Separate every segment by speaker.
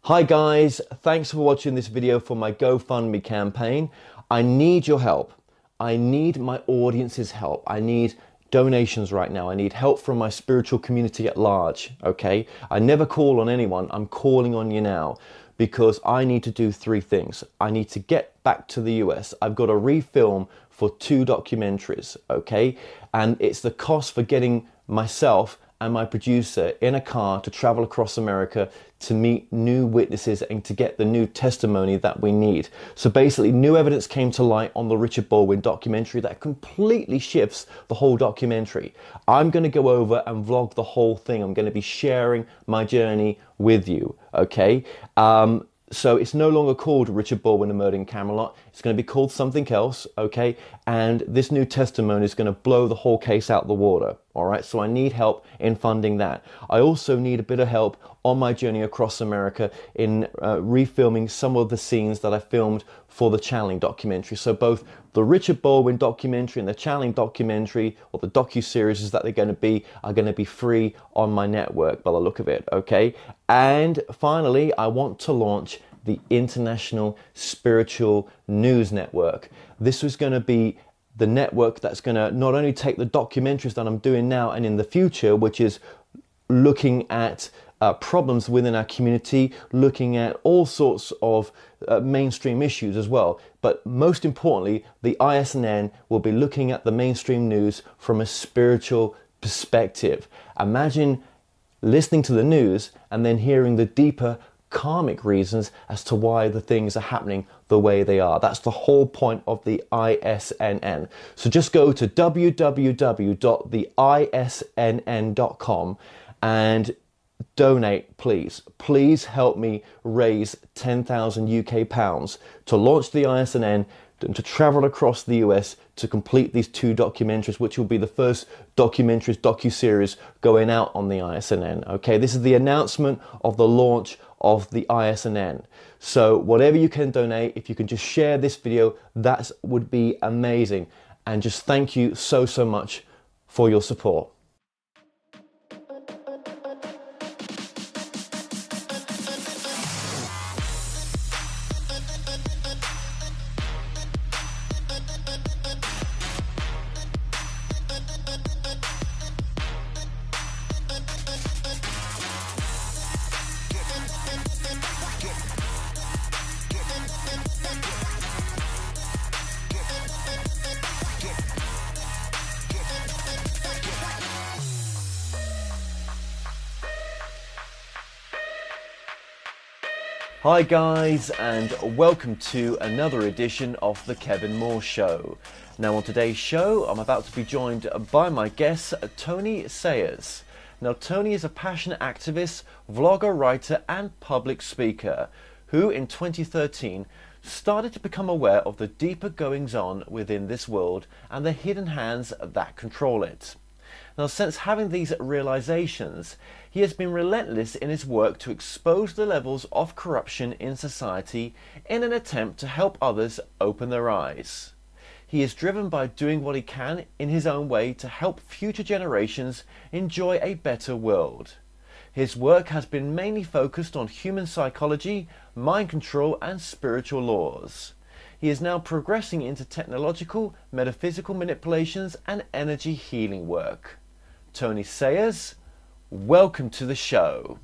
Speaker 1: Hi guys, thanks for watching this video for my GoFundMe campaign. I need your help. I need my audience's help. I need donations right now. I need help from my spiritual community at large, okay? I never call on anyone. I'm calling on you now because I need to do three things. I need to get back to the US. I've got to refilm for two documentaries, okay? And it's the cost for getting myself and my producer in a car to travel across America to meet new witnesses and to get the new testimony that we need. So basically, new evidence came to light on the Richard Baldwin documentary that completely shifts the whole documentary. I'm going to go over and vlog the whole thing. I'm going to be sharing my journey with you, okay? So it's no longer called Richard Baldwin, The Murder in Camelot. It's going to be called something else, okay? And this new testimony is going to blow the whole case out the water, all right? So I need help in funding that. I also need a bit of help on my journey across America in refilming some of the scenes that I filmed for the Channeling documentary. So both the Richard Baldwin documentary and the Channeling documentary, or the docu-series that they're going to be, are going to be free on my network by the look of it, okay? And finally, I want to launch the International Spiritual News Network. This was going to be the network that's going to not only take the documentaries that I'm doing now and in the future, which is looking at problems within our community, looking at all sorts of mainstream issues as well. But most importantly, the ISNN will be looking at the mainstream news from a spiritual perspective. Imagine listening to the news and then hearing the deeper karmic reasons as to why the things are happening the way they are. That's the whole point of the ISNN. So just go to www.theisnn.com and donate, please. Please help me raise 10,000 UK pounds to launch the ISNN, to travel across the US to complete these two documentaries, which will be the first docu-series going out on the ISNN. Okay, this is the announcement of the launch of the ISNN. So whatever you can donate, if you can just share this video, that would be amazing. And just thank you so much for your support. Hi guys, and welcome to another edition of The Kevin Moore Show. Now on today's show, I'm about to be joined by my guest, Tony Sayers. Now Tony is a passionate activist, vlogger, writer and public speaker who in 2013 started to become aware of the deeper goings-on within this world and the hidden hands that control it. Now, since having these realizations, he has been relentless in his work to expose the levels of corruption in society in an attempt to help others open their eyes. He is driven by doing what he can in his own way to help future generations enjoy a better world. His work has been mainly focused on human psychology, mind control and spiritual laws. He is now progressing into technological, metaphysical manipulations and energy healing work. Tony Sayers, welcome to the show.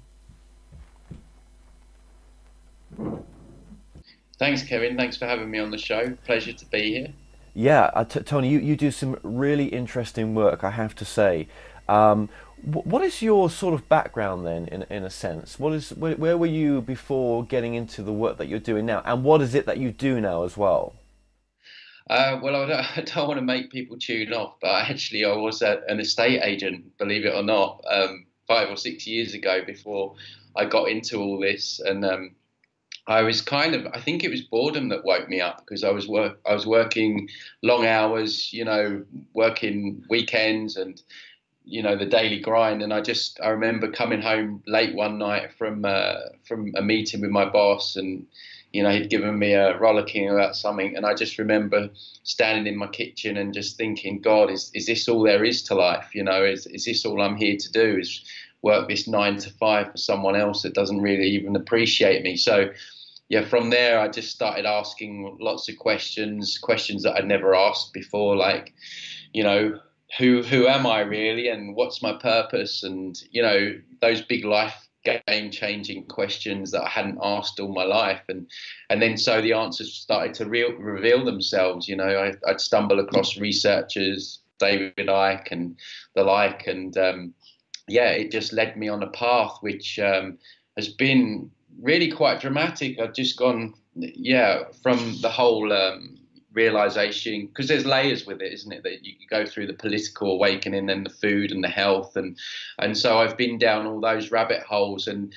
Speaker 2: Thanks, Kevin. Thanks for having me on the show. Pleasure to be here.
Speaker 1: Yeah, Tony, you do some really interesting work, I have to say. What is your sort of background then, in a sense? Where were you before getting into the work that you're doing now? And what is it that you do now as well?
Speaker 2: Well, I don't want to make people tune off, but actually I was an estate agent, believe it or not, 5 or 6 years ago before I got into all this. And I was I think it was boredom that woke me up because I was working long hours, working weekends and, the daily grind. And I remember coming home late one night from a meeting with my boss, and he'd given me a rollicking about something, and I just remember standing in my kitchen and just thinking, God, is this all there is to life? Is this all I'm here to do? Is work this 9 to 5 for someone else that doesn't really even appreciate me. So yeah, from there I just started asking lots of questions that I'd never asked before, like, you know, who am I really, and what's my purpose, and those big life game changing questions that I hadn't asked all my life, and then so the answers started to reveal themselves. I'd stumble across researchers, David Icke and the like, and yeah, it just led me on a path which has been really quite dramatic. I've just gone, yeah, from the whole realization, because there's layers with it, isn't it? That you go through the political awakening and the food and the health, and so I've been down all those rabbit holes, and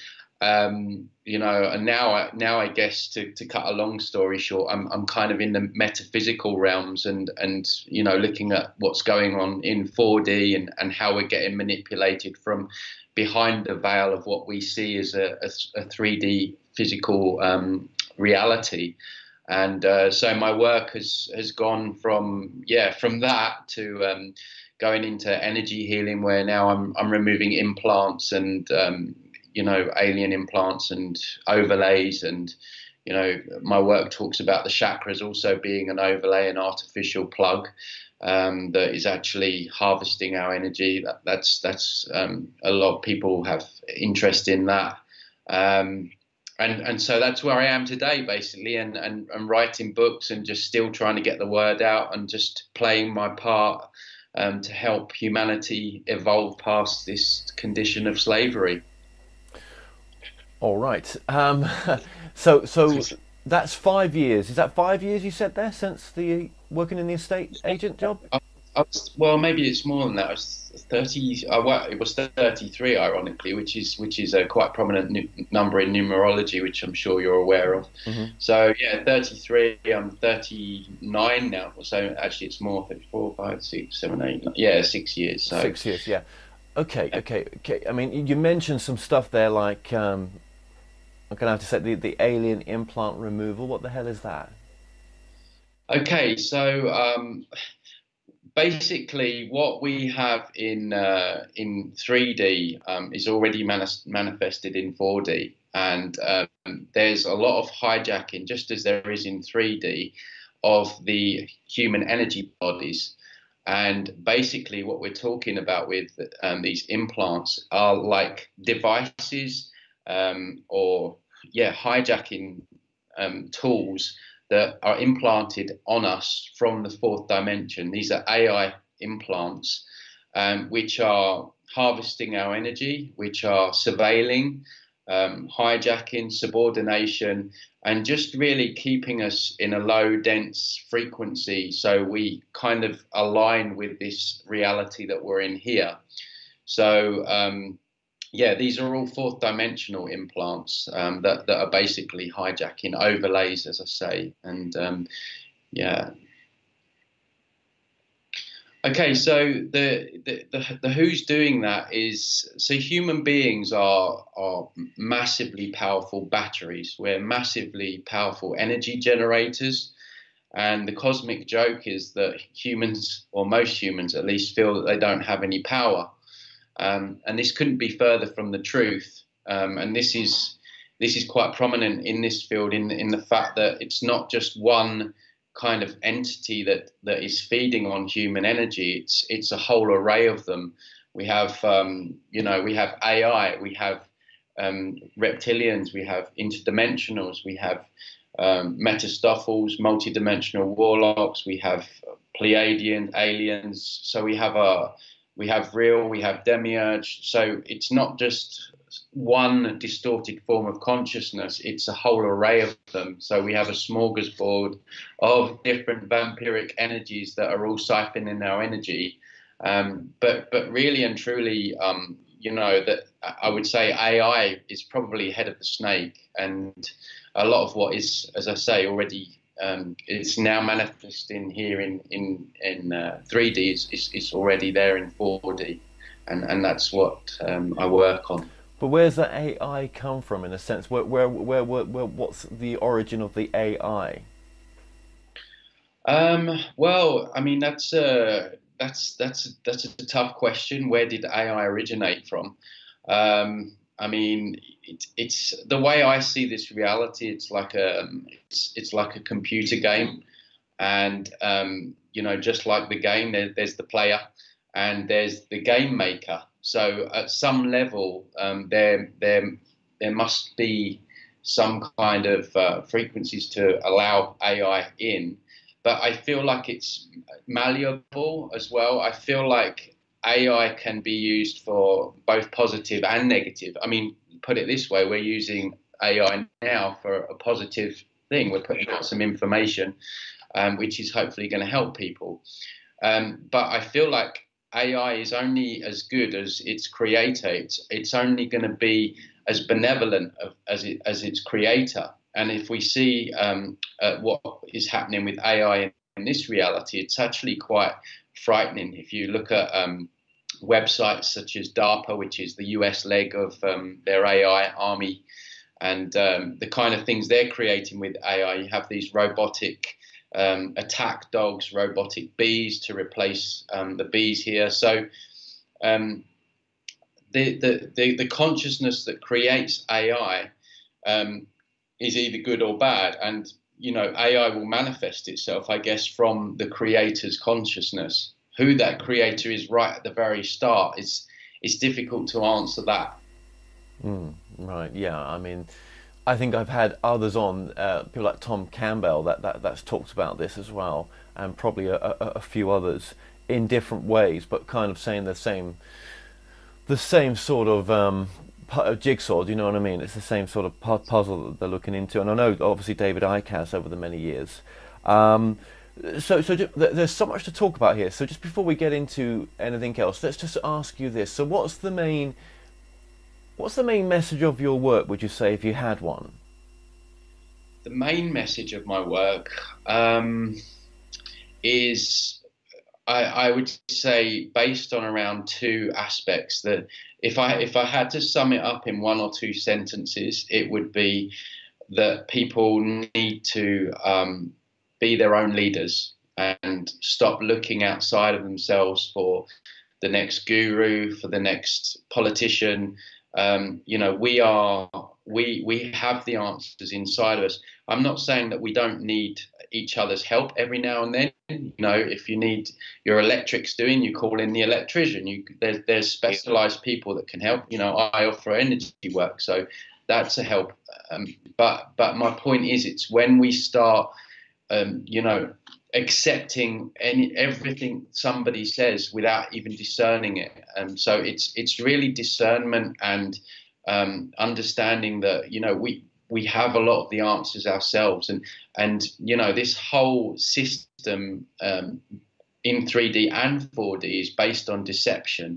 Speaker 2: and now I guess to cut a long story short, I'm kind of in the metaphysical realms, and looking at what's going on in 4D, and how we're getting manipulated from behind the veil of what we see as a 3D physical reality. And so my work has gone from that to going into energy healing, where now I'm removing implants and alien implants and overlays, and my work talks about the chakras also being an overlay, an artificial plug that is actually harvesting our energy. That's a lot of people have interest in that. And so that's where I am today, basically, and writing books, and just still trying to get the word out, and just playing my part to help humanity evolve past this condition of slavery.
Speaker 1: All right. So that's 5 years. Is that 5 years you said there since the working in the estate agent job?
Speaker 2: Well, maybe it's more than that. I was 30. It was 33, ironically, which is a quite prominent number in numerology, which I'm sure you're aware of.
Speaker 1: Mm-hmm.
Speaker 2: So yeah, 33. I'm 39 now. So actually, it's more. 34, 5, 6, 7, 8. Yeah, 6 years. So
Speaker 1: 6 years. Yeah. Okay. I mean, you mentioned some stuff there, like I'm gonna have to say the alien implant removal. What the hell is that?
Speaker 2: okay, so basically, what we have in 3D is already manifested in 4D, and there's a lot of hijacking, just as there is in 3D, of the human energy bodies. And basically, what we're talking about with these implants are like devices, or hijacking tools that are implanted on us from the fourth dimension. These are AI implants, which are harvesting our energy, which are surveilling, hijacking, subordination, and just really keeping us in a low, dense frequency, so we kind of align with this reality that we're in here. So these are all fourth dimensional implants that are basically hijacking overlays, as I say. And okay, so the who's doing that is, so human beings are massively powerful batteries. We're massively powerful energy generators. And the cosmic joke is that humans, or most humans at least, feel that they don't have any power. And this couldn't be further from the truth. And this is quite prominent in this field, in the fact that it's not just one kind of entity that is feeding on human energy. It's a whole array of them. We have we have AI, we have reptilians, we have interdimensionals, we have Metastoffels, multidimensional warlocks, we have Pleiadian aliens. So we have real, we have demiurge. So it's not just one distorted form of consciousness, it's a whole array of them. So we have a smorgasbord of different vampiric energies that are all siphoning our energy. But really and truly, that I would say AI is probably head of the snake, and a lot of what is, as I say, already it's now manifesting here in 3D is already there in 4D, and that's what I work on.
Speaker 1: But where's the AI come from, in a sense? Where what's the origin of the AI?
Speaker 2: Well, I mean that's a tough question. Where did AI originate from? I mean, it's the way I see this reality. It's like a computer game, and just like the game, there's the player, and there's the game maker. So at some level, there must be some kind of frequencies to allow AI in. But I feel like it's malleable as well. I feel like AI can be used for both positive and negative. I mean, put it this way, we're using AI now for a positive thing. We're putting out some information, which is hopefully going to help people. But I feel like AI is only as good as its creator. It's only going to be as benevolent as its creator. And if we see what is happening with AI in this reality, it's actually quite frightening. If you look at websites such as DARPA, which is the US leg of their AI army, and the kind of things they're creating with AI, you have these robotic attack dogs, robotic bees to replace the bees here. So the consciousness that creates AI is either good or bad, and AI will manifest itself, I guess, from the creator's consciousness. Who that creator is right at the very start, it's difficult to answer that.
Speaker 1: Right. Yeah. I mean, I think I've had others on, people like Tom Campbell, that's talked about this as well, and probably a few others in different ways, but kind of saying the same sort of jigsaw. Do you know what I mean? It's the same sort of puzzle that they're looking into, and I know obviously David Icke has over the many years. So there's so much to talk about here. So just before we get into anything else, let's just ask you this. So what's the main message of your work, would you say, if you had one?
Speaker 2: The main message of my work is, I would say, based on around two aspects. That if I had to sum it up in one or two sentences, it would be that people need to be their own leaders and stop looking outside of themselves for the next guru, for the next politician. We have the answers inside of us. I'm not saying that we don't need each other's help every now and then. If you need your electrics doing, you call in the electrician. There's specialized people that can help. I offer energy work, so that's a help. But my point is, it's when we start, accepting everything somebody says without even discerning it. So it's really discernment and understanding that we have a lot of the answers ourselves, and this whole system in 3D and 4D is based on deception.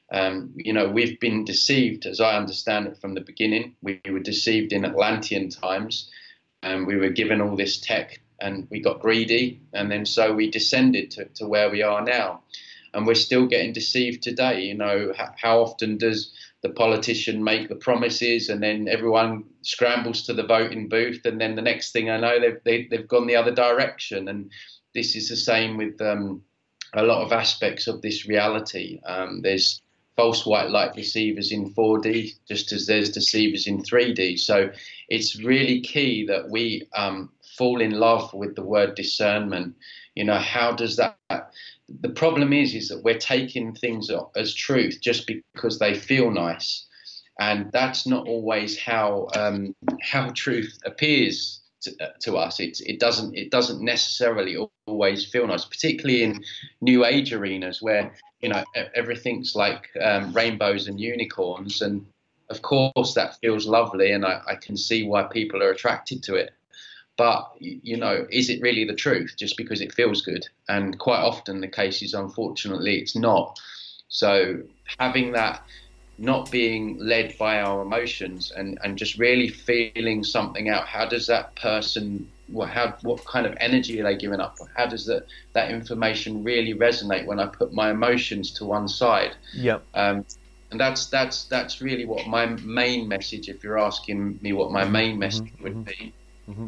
Speaker 2: We've been deceived, as I understand it, from the beginning. We were deceived in Atlantean times, and we were given all this tech, and we got greedy, and then so we descended to where we are now, and we're still getting deceived today. How often does the politician make the promises, and then everyone scrambles to the voting booth, and then the next thing I know, they've gone the other direction. And this is the same with a lot of aspects of this reality. There's false white light deceivers in 4D, just as there's deceivers in 3D. So it's really key that we fall in love with the word discernment. How does that? The problem is that we're taking things as truth just because they feel nice, and that's not always how truth appears to us. It doesn't necessarily always feel nice, particularly in new age arenas where everything's like rainbows and unicorns, and of course that feels lovely, and I can see why people are attracted to it. But, is it really the truth just because it feels good? And quite often the case is, unfortunately, it's not. So having that, not being led by our emotions and just really feeling something out. How does that person, what kind of energy are they giving up? How does that information really resonate when I put my emotions to one side?
Speaker 1: Yep.
Speaker 2: And that's really what my main message, if you're asking me what my main message would be.
Speaker 1: Mm-hmm.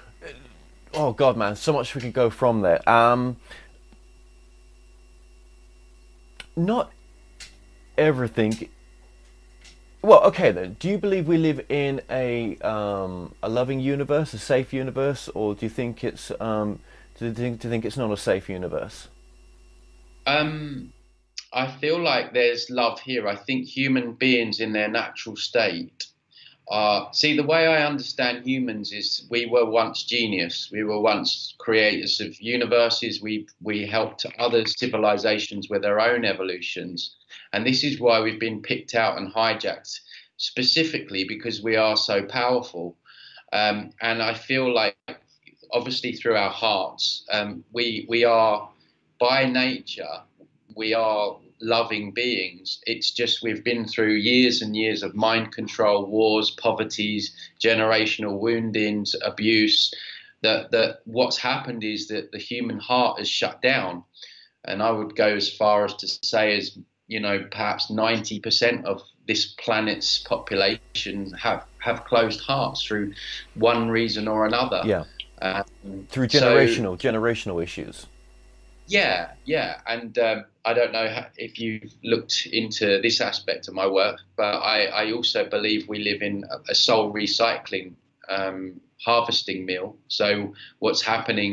Speaker 1: Oh God, man, so much we can go from there. Not everything Well, okay then. Do you believe we live in a loving universe, a safe universe, or do you think it's do you think it's not a safe universe?
Speaker 2: Um, I feel like there's love here. I think human beings in their natural state see, the way I understand humans is we were once genius. We were once creators of universes. We helped other civilizations with their own evolutions, and this is why we've been picked out and hijacked specifically because we are so powerful. And I feel like, obviously, through our hearts, we are by nature we are loving beings. It's just we've been through years and years of mind control, wars, poverties, generational woundings, abuse. That what's happened is that the human heart has shut down, and I would go as far as to say as perhaps 90% of this planet's population have closed hearts through one reason or another.
Speaker 1: Yeah, through
Speaker 2: So
Speaker 1: generational issues.
Speaker 2: yeah, yeah, and I don't know if you've looked into this aspect of my work, but I also believe we live in a soul recycling harvesting mill. So what's happening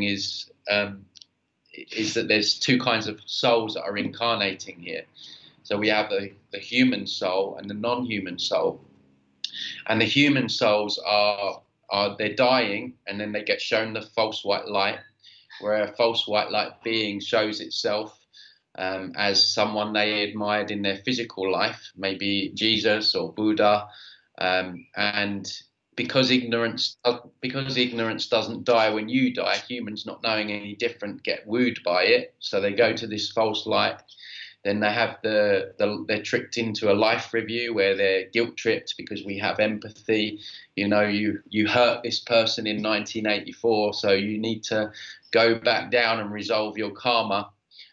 Speaker 2: is that there's two kinds of souls that are incarnating here. So we have the human soul and the non-human soul, and the human souls are they're dying, and then they get shown the false white light, where a false white light being shows itself as someone they admired in their physical life, maybe Jesus or Buddha, and because ignorance doesn't die when you die, humans not knowing any different get wooed by it, so they go to this false light. Then they have they're tricked into a life review where they're guilt tripped because we have empathy. You hurt this person in 1984, so you need to go back down and resolve your karma.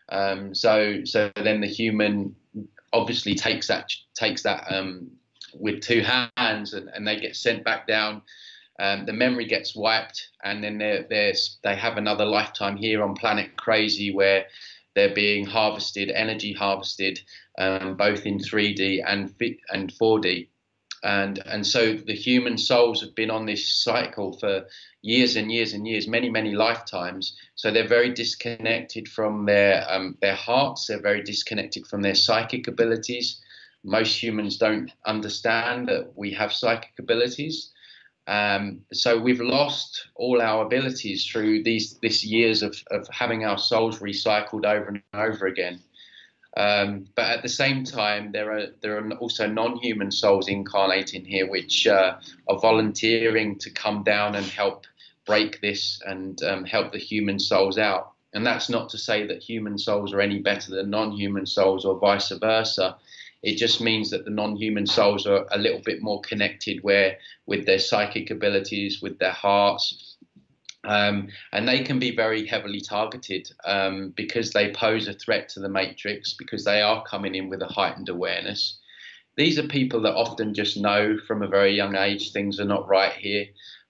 Speaker 2: So then the human obviously takes that with two hands, and they get sent back down. The memory gets wiped, and then they have another lifetime here on planet Crazy where they're being harvested, energy harvested, both in 3D and 4D. And so the human souls have been on this cycle for years and years and years, many, many lifetimes. So they're very disconnected from their hearts. They're very disconnected from their psychic abilities. Most humans don't understand that we have psychic abilities. So we've lost all our abilities through this years of having our souls recycled over and over again. But at the same time, there are also non-human souls incarnating here, which are volunteering to come down and help break this and help the human souls out. And that's not to say that human souls are any better than non-human souls or vice versa. It just means that the non-human souls are a little bit more connected with their psychic abilities, with their hearts. And they can be very heavily targeted because they pose a threat to the matrix, because they are coming in with a heightened awareness. These are people that often just know from a very young age things are not right here.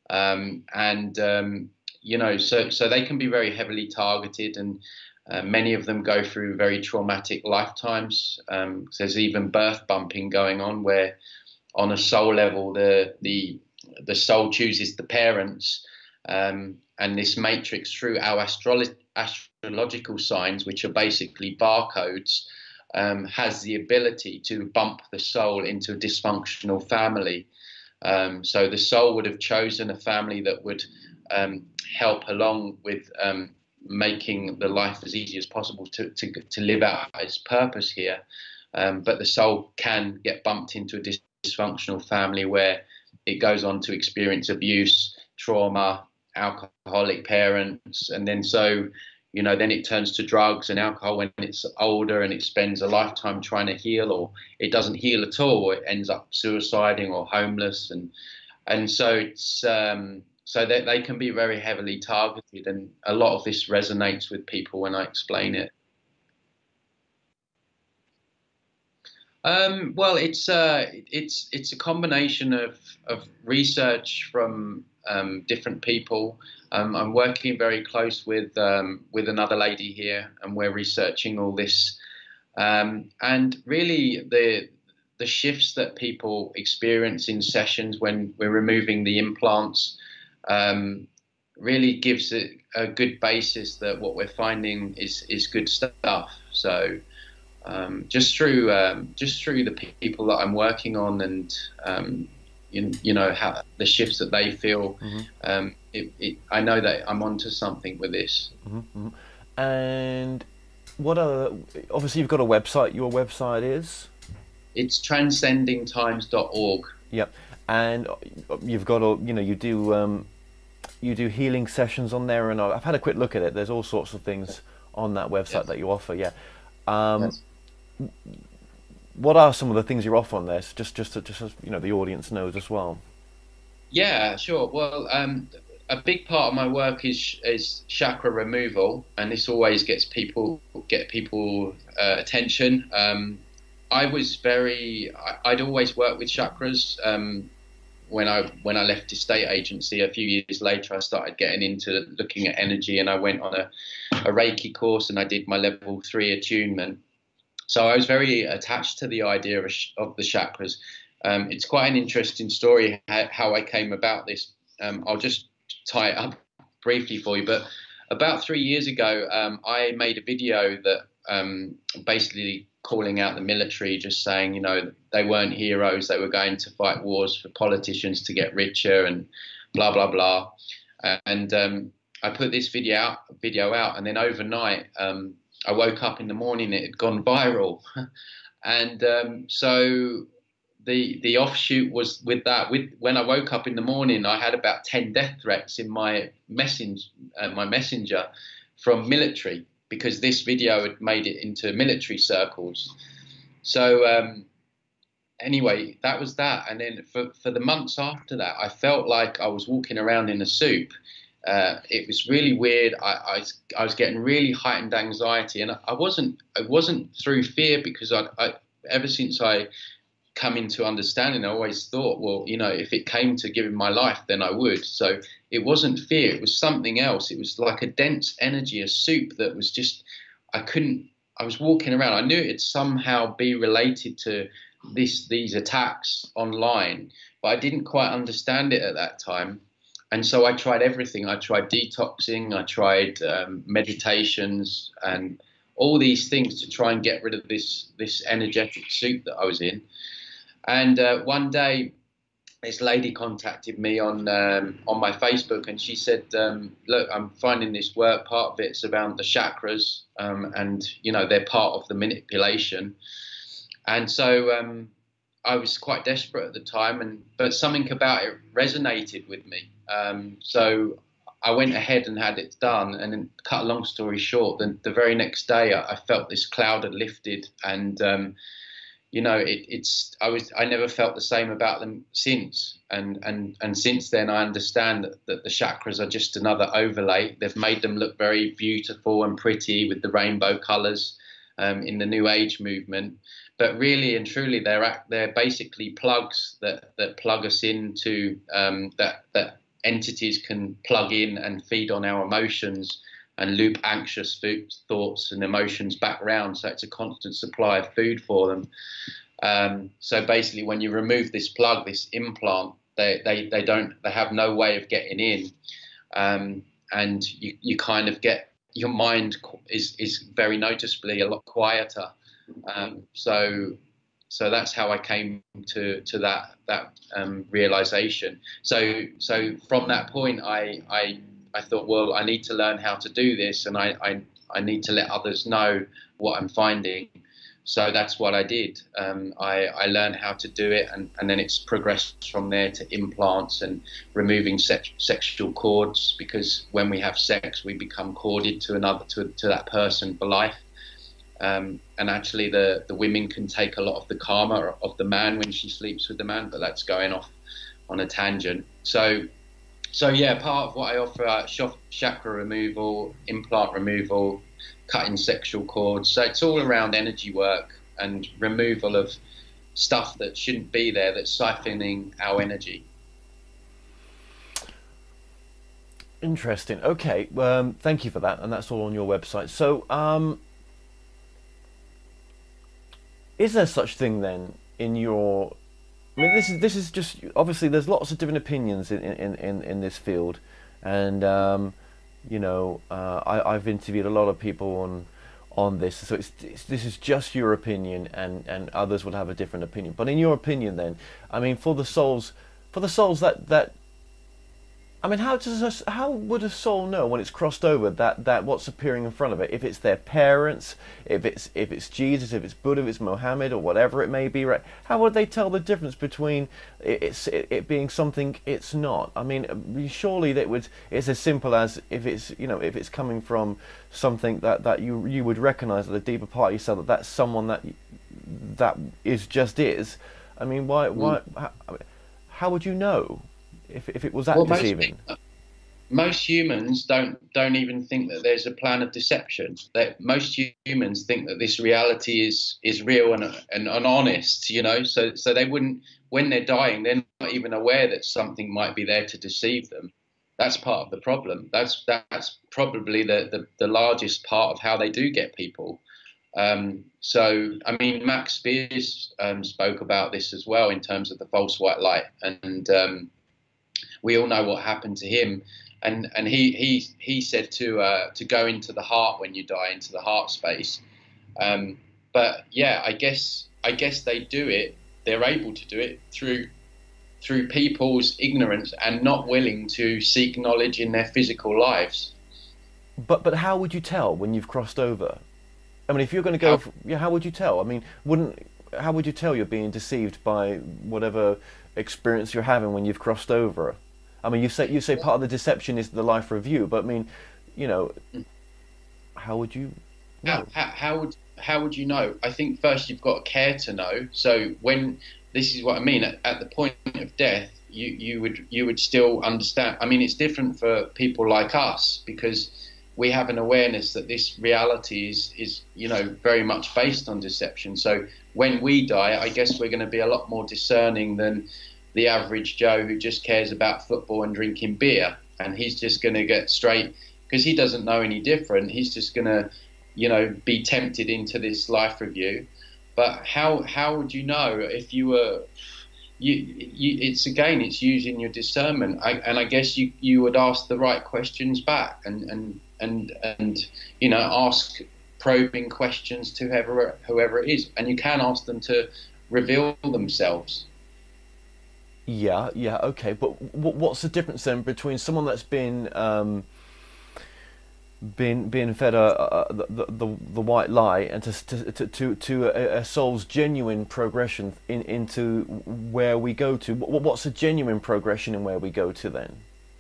Speaker 2: So they can be very heavily targeted, and many of them go through very traumatic lifetimes. There's even birth bumping going on, where on a soul level, the soul chooses the parents, and this matrix, through our astrological signs, which are basically barcodes, has the ability to bump the soul into a dysfunctional family. So the soul would have chosen a family that would help along with making the life as easy as possible to live out its purpose here. But the soul can get bumped into a dysfunctional family where it goes on to experience abuse, trauma, alcoholic parents, and then then it turns to drugs and alcohol when it's older, and it spends a lifetime trying to heal, or it doesn't heal at all, or it ends up suiciding or homeless, and so it's so they can be very heavily targeted, and a lot of this resonates with people when I explain it. Well, it's a combination of research from different people. I'm working very close with another lady here, and we're researching all this. And really, the the shifts that people experience in sessions when we're removing the implants really gives it a good basis that what we're finding is good stuff. So just through the people that I'm working on, and you know, how the shifts that they feel, I know that I'm onto something with this.
Speaker 1: And what are, obviously you've got a website. Your website is?
Speaker 2: It's transcendingtimes.org.
Speaker 1: Yep. And you've got a, you know, you do healing sessions on there, and I've had a quick look at it. There's all sorts of things on that website that you offer. Yeah.
Speaker 2: Yes.
Speaker 1: What are some of the things you offer on there? So just so, you know, the audience knows as well.
Speaker 2: Yeah, sure. Well, a big part of my work is chakra removal, and this always gets people attention. I'd always worked with chakras. When I left estate agency a few years later, I started getting into looking at energy, and I went on a Reiki course, and I did my level 3 attunement. So I was very attached to the idea of the chakras. It's quite an interesting story how I came about this. I'll just tie it up briefly for you. But about 3 years ago, I made a video that basically calling out the military, just saying, you know, they weren't heroes. They were going to fight wars for politicians to get richer and blah, blah, blah. And I put this video out, and then overnight, I woke up in the morning, it had gone viral. And so the offshoot was with that. When I woke up in the morning, I had about 10 death threats in my messenger from military, because this video had made it into military circles. So anyway, that was that. And then for the months after that, I felt like I was walking around in a soup. It was really weird. I was getting really heightened anxiety, and it wasn't through fear, because I ever since I come into understanding, I always thought, well, you know, if it came to giving my life, then I would. So it wasn't fear, it was something else. It was like a dense energy, a soup that was just, I was walking around. I knew it'd somehow be related to these attacks online, but I didn't quite understand it at that time. And so I tried everything. I tried detoxing, I tried meditations, and all these things to try and get rid of this energetic soup that I was in. And one day, this lady contacted me on my Facebook, and she said, "Look, I'm finding this work. Part of it's around the chakras, and you know, they're part of the manipulation." And so I was quite desperate at the time, but something about it resonated with me. So I went ahead and had it done. And then, cut a long story short, the very next day, I felt this cloud had lifted, and you know, I never felt the same about them since. And since then, I understand that the chakras are just another overlay. They've made them look very beautiful and pretty with the rainbow colours in the New Age movement. But really and truly, they're basically plugs that plug us into that entities can plug in and feed on our emotions and loop anxious thoughts and emotions back around. So it's a constant supply of food for them. So basically, when you remove this plug, this implant, they have no way of getting in, and you kind of get, your mind is very noticeably a lot quieter. So that's how I came to that realization. So from that point, I thought, well, I need to learn how to do this, and I need to let others know what I'm finding. So that's what I did. I learned how to do it, and then it's progressed from there to implants and removing sexual cords, because when we have sex, we become corded to that person for life. And actually, the women can take a lot of the karma of the man when she sleeps with the man, but that's going off on a tangent. So yeah, part of what I offer: chakra removal, implant removal, cutting sexual cords. So it's all around energy work and removal of stuff that shouldn't be there, that's siphoning our energy.
Speaker 1: Interesting. Okay, thank you for that, and that's all on your website. So, is there such thing then in your, I mean, this is just obviously there's lots of different opinions in this field, and I've interviewed a lot of people on this, so this is just your opinion, and others will have a different opinion. But in your opinion, then, I mean, for the souls that I mean, how would a soul know when it's crossed over that what's appearing in front of it? If it's their parents, if it's Jesus, if it's Buddha, if it's Mohammed, or whatever it may be, right? How would they tell the difference between it being something it's not? I mean, surely it's as simple as if it's coming from something that you would recognise at the deeper part of yourself, that's someone that is. I mean, why how would you know if it was that
Speaker 2: Well,
Speaker 1: deceiving?
Speaker 2: most humans don't even think that there's a plan of deception. That most humans think that this reality is real and honest. So they wouldn't, when they're dying, they're not even aware that something might be there to deceive them. That's part of the problem. That's probably the largest part of how they do get people. So I mean, Max Spears spoke about this as well in terms of the false white light, and we all know what happened to him. And he said to go into the heart when you die, into the heart space. But yeah, I guess they do it. They're able to do it through people's ignorance and not willing to seek knowledge in their physical lives.
Speaker 1: But how would you tell when you've crossed over? I mean, if you're going to go, how would you tell? I mean, how would you tell you're being deceived by whatever experience you're having when you've crossed over? I mean, you say part of the deception is the life review, but I mean, how would you know?
Speaker 2: How would you know? I think first you've got to care to know. So when this is what I mean at the point of death, you would still understand. I mean, it's different for people like us because we have an awareness that this reality is very much based on deception. So when we die, I guess we're going to be a lot more discerning than the average Joe who just cares about football and drinking beer, and he's just going to get straight because he doesn't know any different. He's just going to, be tempted into this life review. But how would you know if you were? It's using your discernment, and I guess you would ask the right questions back, and ask probing questions to whoever it is, and you can ask them to reveal themselves.
Speaker 1: Yeah, okay. But what's the difference then between someone that's been fed the white lie and to a soul's genuine progression into where we go to? What's a genuine progression in where we go to then?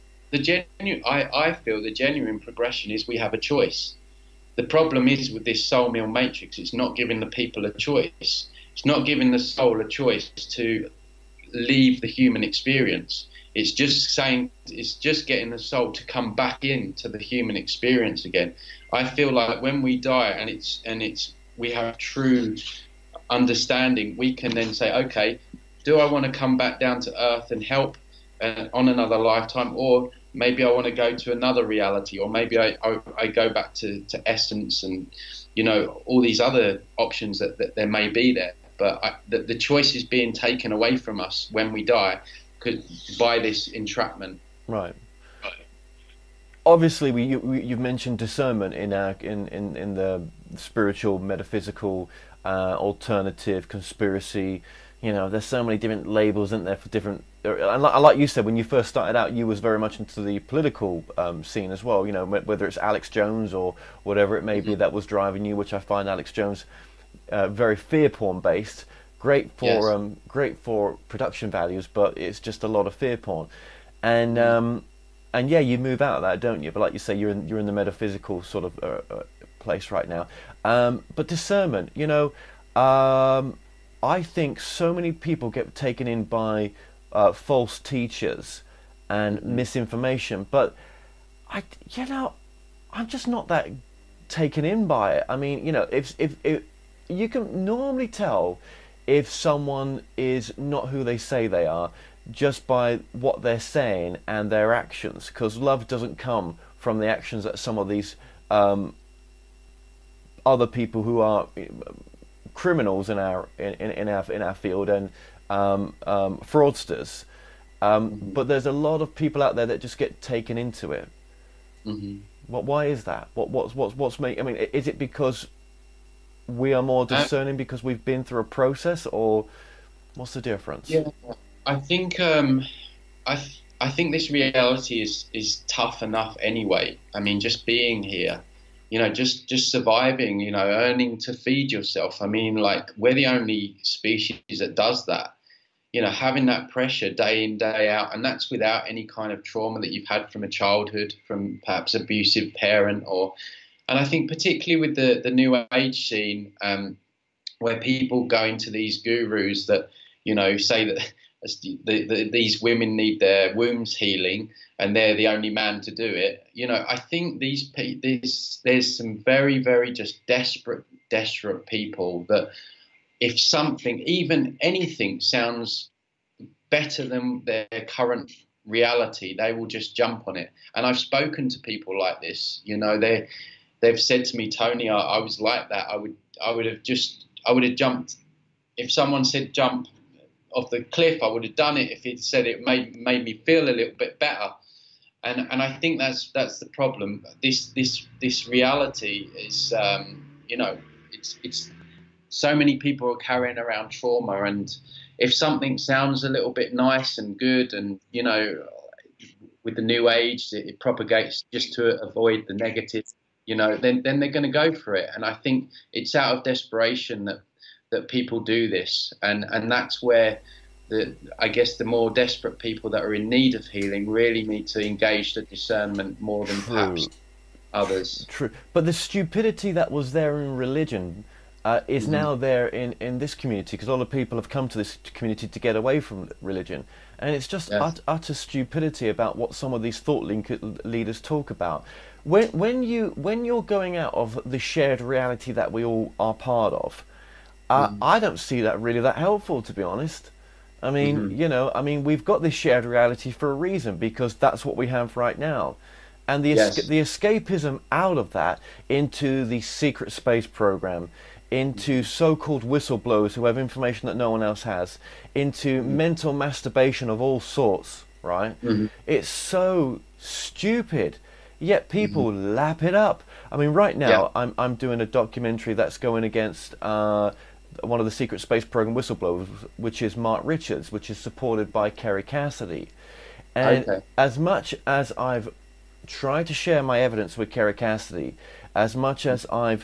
Speaker 2: I feel the genuine progression is we have a choice. The problem is with this soul meal matrix, it's not giving the people a choice. It's not giving the soul a choice to leave the human experience. It's just getting the soul to come back into the human experience again. I feel like when we die and we have true understanding, we can then say, okay, do I want to come back down to earth and help on another lifetime, or maybe I want to go to another reality, or maybe I go back to essence and all these other options that there may be there. But the choice is being taken away from us when we die by this entrapment.
Speaker 1: Right. Obviously, you've mentioned discernment in the spiritual, metaphysical, alternative, conspiracy. There's so many different labels, isn't there, for different. And like you said, when you first started out, you was very much into the political scene as well. Whether it's Alex Jones or whatever it may be that was driving you, which I find Alex Jones very fear porn based. Great for production values, but it's just a lot of fear porn. And yeah, you move out of that, don't you? But like you say, you're in the metaphysical sort of place right now. But discernment, I think so many people get taken in by false teachers and misinformation. But I'm just not that taken in by it. I mean, if you can normally tell if someone is not who they say they are just by what they're saying and their actions, because love doesn't come from the actions that some of these other people who are criminals in our field and fraudsters,
Speaker 2: Hmm.
Speaker 1: but there's a lot of people out there that just get taken into it.
Speaker 2: Hmm.
Speaker 1: Why is that? What's making? I mean, is it because we are more discerning because we've been through a process, or what's the difference?
Speaker 2: Yeah, I think I think this reality is tough enough anyway. I mean, just being here, just surviving, earning to feed yourself. I mean, like we're the only species that does that. Having that pressure day in, day out, and that's without any kind of trauma that you've had from a childhood, from perhaps abusive parent, and I think particularly with the new age scene, where people go into these gurus that say that these women need their wombs healing and they're the only man to do it. I think there's some very, very just desperate people that if something, even anything, sounds better than their current reality, they will just jump on it. And I've spoken to people like this. They've said to me, Tony, I was like that. I would have jumped if someone said jump off the cliff. I would have done it if it said it made me feel a little bit better. And I think that's the problem. This reality is, it's so many people are carrying around trauma, and if something sounds a little bit nice and good, and with the new age, it propagates just to avoid the negative, then they're going to go for it. And I think it's out of desperation that people do this, and that's where I guess the more desperate people that are in need of healing really need to engage the discernment more than
Speaker 1: True.
Speaker 2: perhaps others.
Speaker 1: True, but the stupidity that was there in religion is
Speaker 2: Hmm.
Speaker 1: now there in this community because a lot of people have come to this community to get away from religion, and it's just
Speaker 2: Yeah.
Speaker 1: utter stupidity about what some of these leaders talk about. When you're going out of the shared reality that we all are part of,
Speaker 2: Hmm.
Speaker 1: I don't see that really that helpful, to be honest. I mean,
Speaker 2: Hmm.
Speaker 1: we've got this shared reality for a reason because that's what we have right now. And
Speaker 2: Yes.
Speaker 1: the escapism out of that into the secret space program, into so-called whistleblowers who have information that no one else has, into
Speaker 2: Hmm.
Speaker 1: mental masturbation of all sorts, right?
Speaker 2: Hmm.
Speaker 1: It's so stupid, yet
Speaker 2: Hmm.
Speaker 1: people lap it up. I mean, right
Speaker 2: Yeah.
Speaker 1: now I'm doing a documentary that's going against one of the secret space program whistleblowers, which is Mark Richards, which is supported by Kerry Cassidy. And
Speaker 2: Okay.
Speaker 1: as much as I've tried to share my evidence with Kerry Cassidy, as much as I've,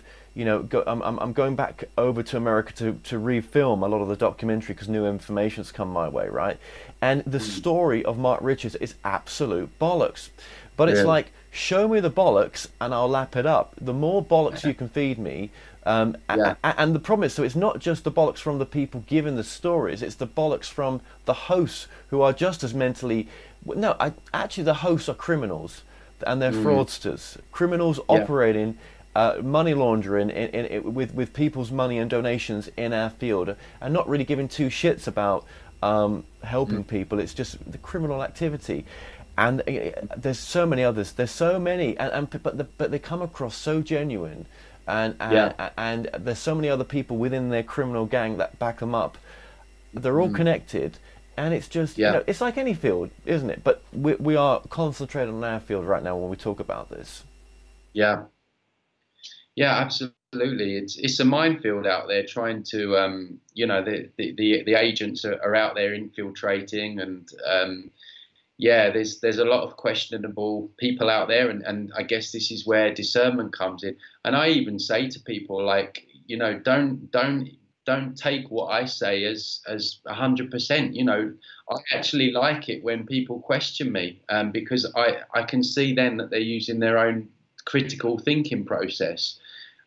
Speaker 1: I'm going back over to America to refilm a lot of the documentary because new information's come my way, right? And the
Speaker 2: Hmm.
Speaker 1: story of Mark Richards is absolute bollocks. But it's
Speaker 2: Really.
Speaker 1: like, show me the bollocks and I'll lap it up. The more bollocks you can feed me,
Speaker 2: Yeah.
Speaker 1: and the problem is, so it's not just the bollocks from the people giving the stories, it's the bollocks from the hosts who are just as mentally. No, actually, the hosts are criminals and they're
Speaker 2: Hmm.
Speaker 1: fraudsters. Criminals
Speaker 2: Yeah.
Speaker 1: operating, money laundering with people's money and donations in our field and not really giving two shits about
Speaker 2: Hmm.
Speaker 1: helping people. It's just the criminal activity. And there's so many others. There's so many, but they come across so genuine,
Speaker 2: Yeah.
Speaker 1: and there's so many other people within their criminal gang that back them up. They're all
Speaker 2: Hmm.
Speaker 1: connected, and it's just
Speaker 2: Yeah.
Speaker 1: it's like any field, isn't it? But we are concentrated on our field right now when we talk about this.
Speaker 2: Yeah. Yeah, absolutely. It's a minefield out there trying to, the agents are out there infiltrating, and yeah, there's a lot of questionable people out there, and I guess this is where discernment comes in. And I even say to people like, don't take what I say as 100%. I actually like it when people question me, because I can see then that they're using their own critical thinking process.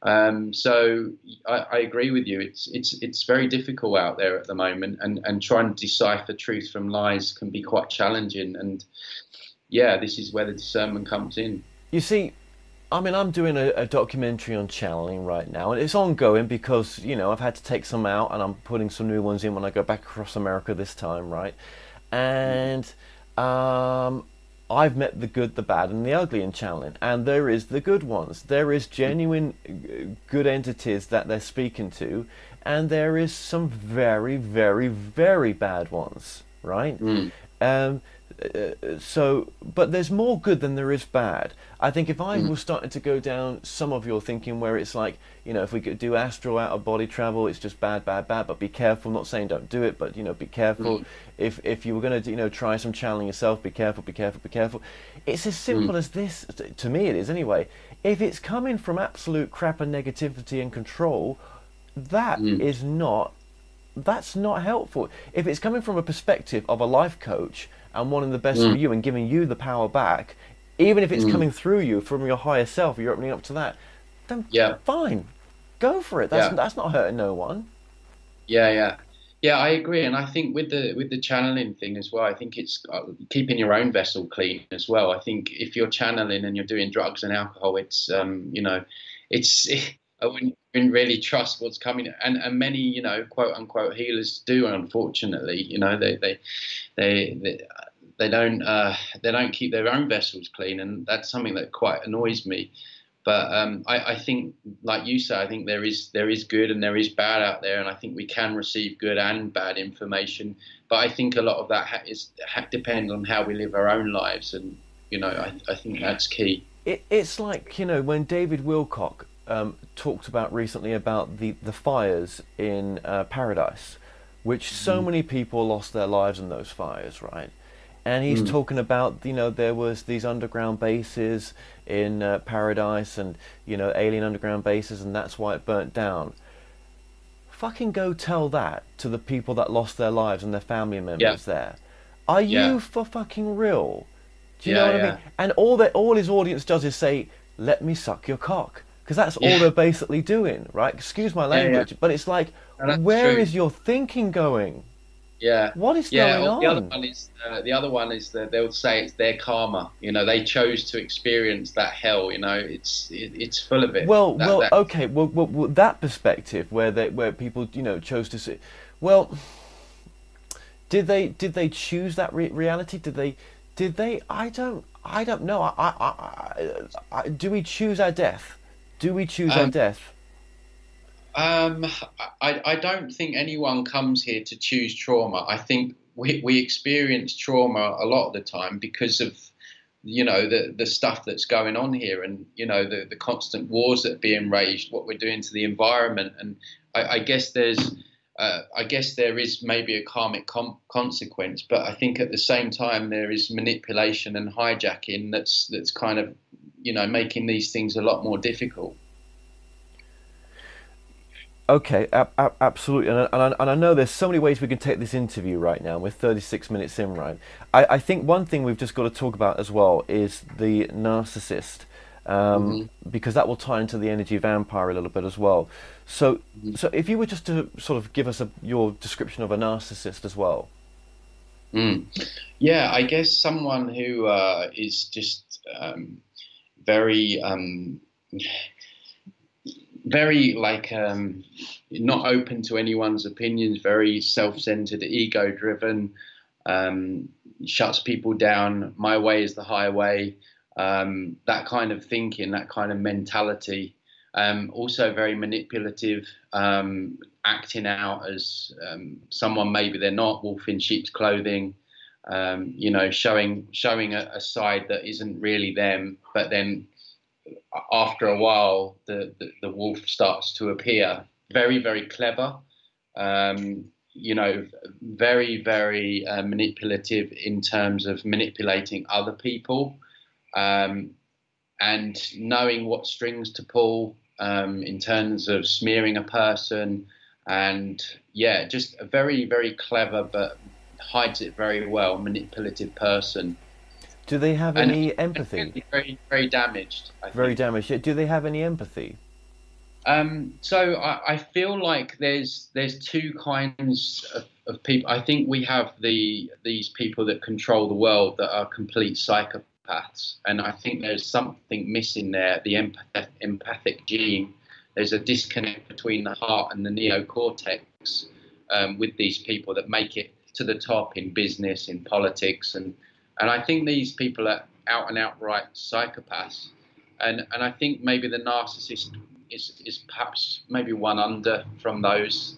Speaker 2: So I agree with you. It's very difficult out there at the moment, and trying to decipher truth from lies can be quite challenging. And yeah, this is where the discernment comes in.
Speaker 1: You see, I mean, I'm doing a documentary on channeling right now, and it's ongoing because I've had to take some out, and I'm putting some new ones in when I go back across America this time, right? And um, I've met the good, the bad, and the ugly in channeling, and there is the good ones. There is genuine good entities that they're speaking to, and there is some very, very, very bad ones, right?
Speaker 2: Mm.
Speaker 1: Um, but there's more good than there is bad. I think if I
Speaker 2: Mm.
Speaker 1: was starting to go down some of your thinking where it's like, if we could do astral out of body travel, it's just bad, bad, bad, but be careful. Not saying don't do it, but, be careful.
Speaker 2: Mm.
Speaker 1: If you were going to, try some channeling yourself, be careful, be careful, be careful. It's as simple
Speaker 2: Mm.
Speaker 1: as this, to me it is anyway. If it's coming from absolute crap and negativity and control, that
Speaker 2: Mm.
Speaker 1: is not that's not helpful. If it's coming from a perspective of a life coach and wanting the best for
Speaker 2: Mm.
Speaker 1: you and giving you the power back, even if it's
Speaker 2: Mm.
Speaker 1: coming through you from your higher self, you're opening up to that, then
Speaker 2: Yeah.
Speaker 1: fine, go for it.
Speaker 2: Yeah.
Speaker 1: That's not hurting no one.
Speaker 2: Yeah, yeah, yeah. I agree, and I think with the channeling thing as well. I think it's keeping your own vessel clean as well. I think if you're channeling and you're doing drugs and alcohol, it's I wouldn't really trust what's coming. And many, quote unquote healers do. Unfortunately, they they don't keep their own vessels clean, and that's something that quite annoys me. But I think, like you say, I think there is good and there is bad out there, and I think we can receive good and bad information. But I think a lot of that depends on how we live our own lives, and I think that's key.
Speaker 1: It's like, when David Wilcock talked about recently about the fires in Paradise, which so many people lost their lives in those fires, right? And he's talking about, there was these underground bases in Paradise and, alien underground bases, and that's why it burnt down. Fucking go tell that to the people that lost their lives and their family members there. Are you for fucking real? Do you know what I mean? And all his audience does is say, let me suck your cock. Because that's all they're basically doing, right? Excuse my language, but it's like, where is your thinking going?
Speaker 2: Yeah.
Speaker 1: What is going on?
Speaker 2: The other one is that they'll say it's their karma. They chose to experience that hell. It's full of it.
Speaker 1: Okay. Well, that perspective where people chose to see. Well, did they choose that reality? Did they? I don't know. Do we choose our death? Do we choose our death?
Speaker 2: I don't think anyone comes here to choose trauma. I think we experience trauma a lot of the time because of the stuff that's going on here, and the constant wars that are being waged, what we're doing to the environment, and I guess there is maybe a karmic consequence, but I think at the same time there is manipulation and hijacking that's kind of making these things a lot more difficult.
Speaker 1: Okay, absolutely, and I know there's so many ways we can take this interview right now. We're 36 minutes in, right? I think one thing we've just got to talk about as well is the narcissist, because that will tie into the energy vampire a little bit as well. So if you were just to sort of give us your description of a narcissist as well.
Speaker 2: Yeah, I guess someone who is just very very not open to anyone's opinions, very self-centered, ego-driven, shuts people down. My way is the highway. That kind of thinking, that kind of mentality. Also very manipulative, acting out as someone maybe they're not, wolf in sheep's clothing. Showing a side that isn't really them, but then after a while, the wolf starts to appear. Very, very clever. Very, very manipulative in terms of manipulating other people, and knowing what strings to pull in terms of smearing a person. And just a very, very clever, but hides it very well, manipulative person.
Speaker 1: Do they have any empathy?
Speaker 2: Very, very damaged.
Speaker 1: Very damaged. Yeah. Do they have any empathy?
Speaker 2: So I feel like there's two kinds of people. I think we have these people that control the world that are complete psychopaths, and I think there's something missing there. The empathic gene. There's a disconnect between the heart and the neocortex with these people that make it to the top in business, in politics, and And I think these people are out and outright psychopaths. And I think maybe the narcissist is perhaps maybe one under from those.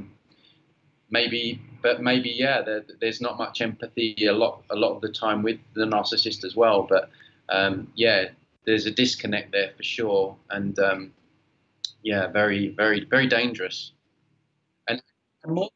Speaker 2: Maybe yeah, there's not much empathy a lot of the time with the narcissist as well. But yeah, there's a disconnect there for sure, and yeah, very very very dangerous. And more,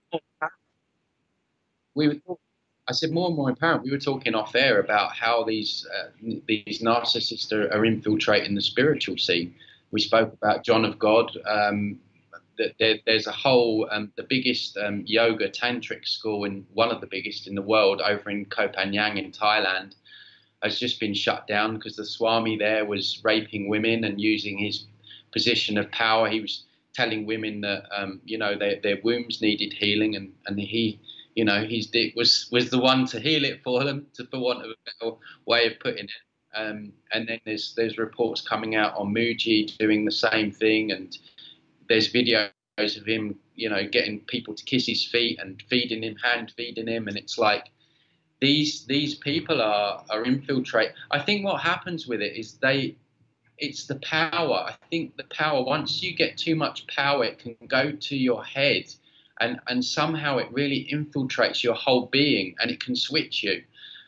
Speaker 2: we were I said more and more apparent. We were talking off air about how these narcissists are infiltrating the spiritual scene. We spoke about John of God. There's a whole the biggest yoga tantric school, in one of the biggest in the world, over in Koh Phangan in Thailand, has just been shut down because the Swami there was raping women and using his position of power. He was telling women that their wombs needed healing, and he, his dick was the one to heal it for them, for want of a better way of putting it. And then there's reports coming out on Muji doing the same thing, and there's videos of him, getting people to kiss his feet and hand feeding him, and it's like these people are infiltrate. I think what happens with it is it's the power. I think the power, once you get too much power, it can go to your head, and somehow it really infiltrates your whole being, and it can switch you.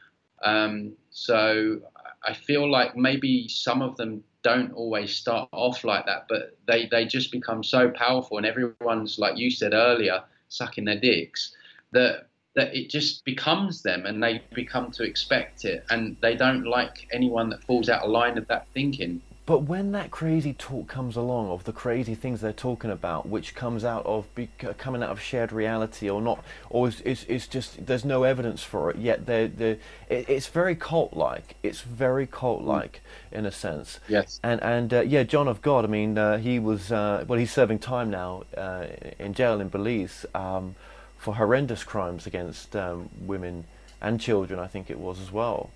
Speaker 2: So I feel like maybe some of them don't always start off like that, but they just become so powerful, and everyone's, like you said earlier, sucking their dicks, that it just becomes them, and they become to expect it, and they don't like anyone that falls out of line of that thinking.
Speaker 1: But when that crazy talk comes along of the crazy things they're talking about, which comes out of coming out of shared reality or not, or it's just there's no evidence for it yet. It's very cult-like. It's very cult-like in a sense.
Speaker 2: Yes.
Speaker 1: And yeah, John of God. I mean, he was he's serving time now in jail in Belize for horrendous crimes against women and children. I think it was as well.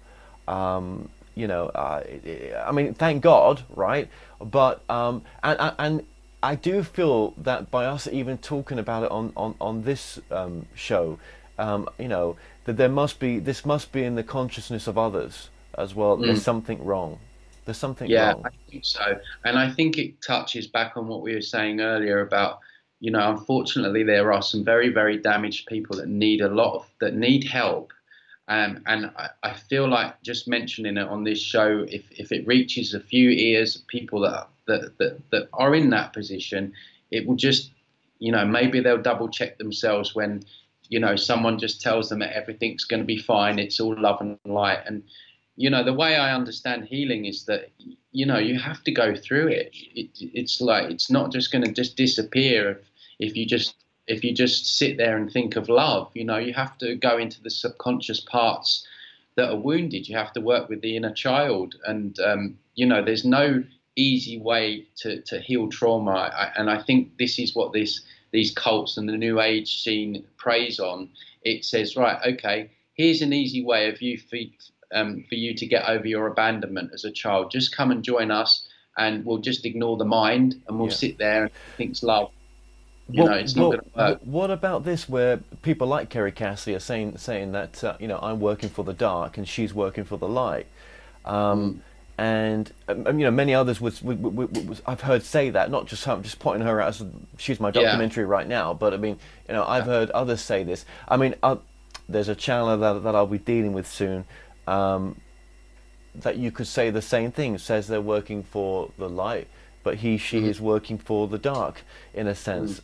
Speaker 1: I mean, thank God, right? But and I do feel that by us even talking about it on this show, that this must be in the consciousness of others as well. There's something wrong. There's something wrong.
Speaker 2: Yeah, I think so, and I think it touches back on what we were saying earlier about, unfortunately, there are some very very damaged people that need help. And I feel like just mentioning it on this show, if it reaches a few ears of people that are in that position, it will just, maybe they'll double check themselves when, someone just tells them that everything's going to be fine, it's all love and light. And, the way I understand healing is that, you have to go through it. It's like, it's not just going to just disappear if you just sit there and think of love. You have to go into the subconscious parts that are wounded. You have to work with the inner child, and there's no easy way to heal trauma. And I think this is what these cults and the New Age scene preys on. It says, right, okay, here's an easy way of for you to get over your abandonment as a child. Just come and join us, and we'll just ignore the mind, and we'll sit there and think it's love. It's not going to work.
Speaker 1: What about this, where people like Kerry Cassidy are saying that I'm working for the dark and she's working for the light, and many others I've heard say that. Not just I'm just pointing her out as she's my documentary right now, but I mean I've heard others say this. I mean there's a channel that I'll be dealing with soon that you could say the same thing. Says they're working for the light, but she is working for the dark, in a sense.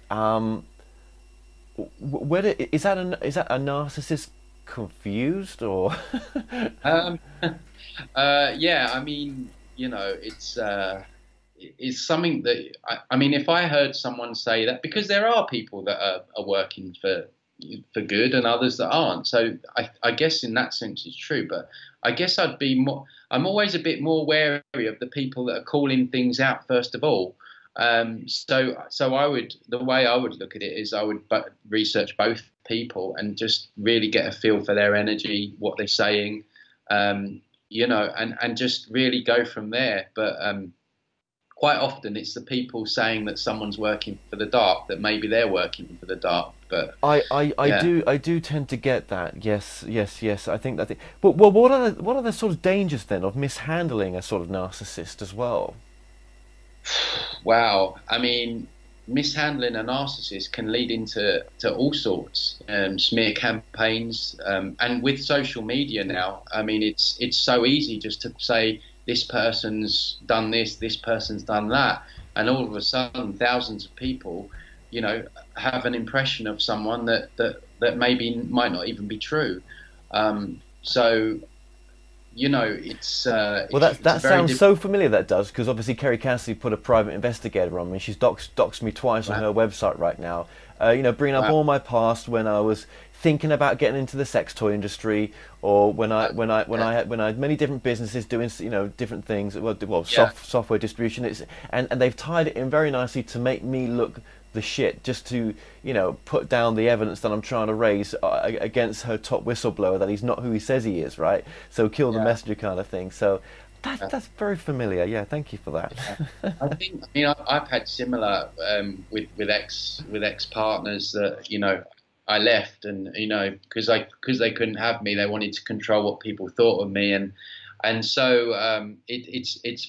Speaker 1: Is that a narcissist confused, or?
Speaker 2: Yeah, I mean, it's something that I mean, if I heard someone say that, because there are people that are working for good and others that aren't. So I guess in that sense it's true, but I guess I'm always a bit more wary of the people that are calling things out first of all. So the way I would look at it is I would research both people and just really get a feel for their energy, what they're saying, and just really go from there. But quite often it's the people saying that someone's working for the dark that maybe they're working for the dark. But yeah.
Speaker 1: I do tend to get that. Yes, yes, yes. I think that. But well, what are the sort of dangers then of mishandling a sort of narcissist as well?
Speaker 2: Wow. I mean, mishandling a narcissist can lead into all sorts, smear campaigns, and with social media now, I mean, it's so easy just to say this person's done this, this person's done that, and all of a sudden, thousands of people, have an impression of someone that maybe might not even be true. So
Speaker 1: Well, that sounds so familiar. That does, because obviously Kerry Cassidy put a private investigator on me. She's doxed me twice on her website right now. Bringing up all my past when I was thinking about getting into the sex toy industry, or when I had many different businesses doing different things. Software distribution. And they've tied it in very nicely to make me look the shit, just to put down the evidence that I'm trying to raise against her top whistleblower, that he's not who he says he is, right? So kill the messenger kind of thing. So that's very familiar. Yeah, thank you for that.
Speaker 2: I've had similar with ex partners that I left, and because they couldn't have me, they wanted to control what people thought of me, and so it's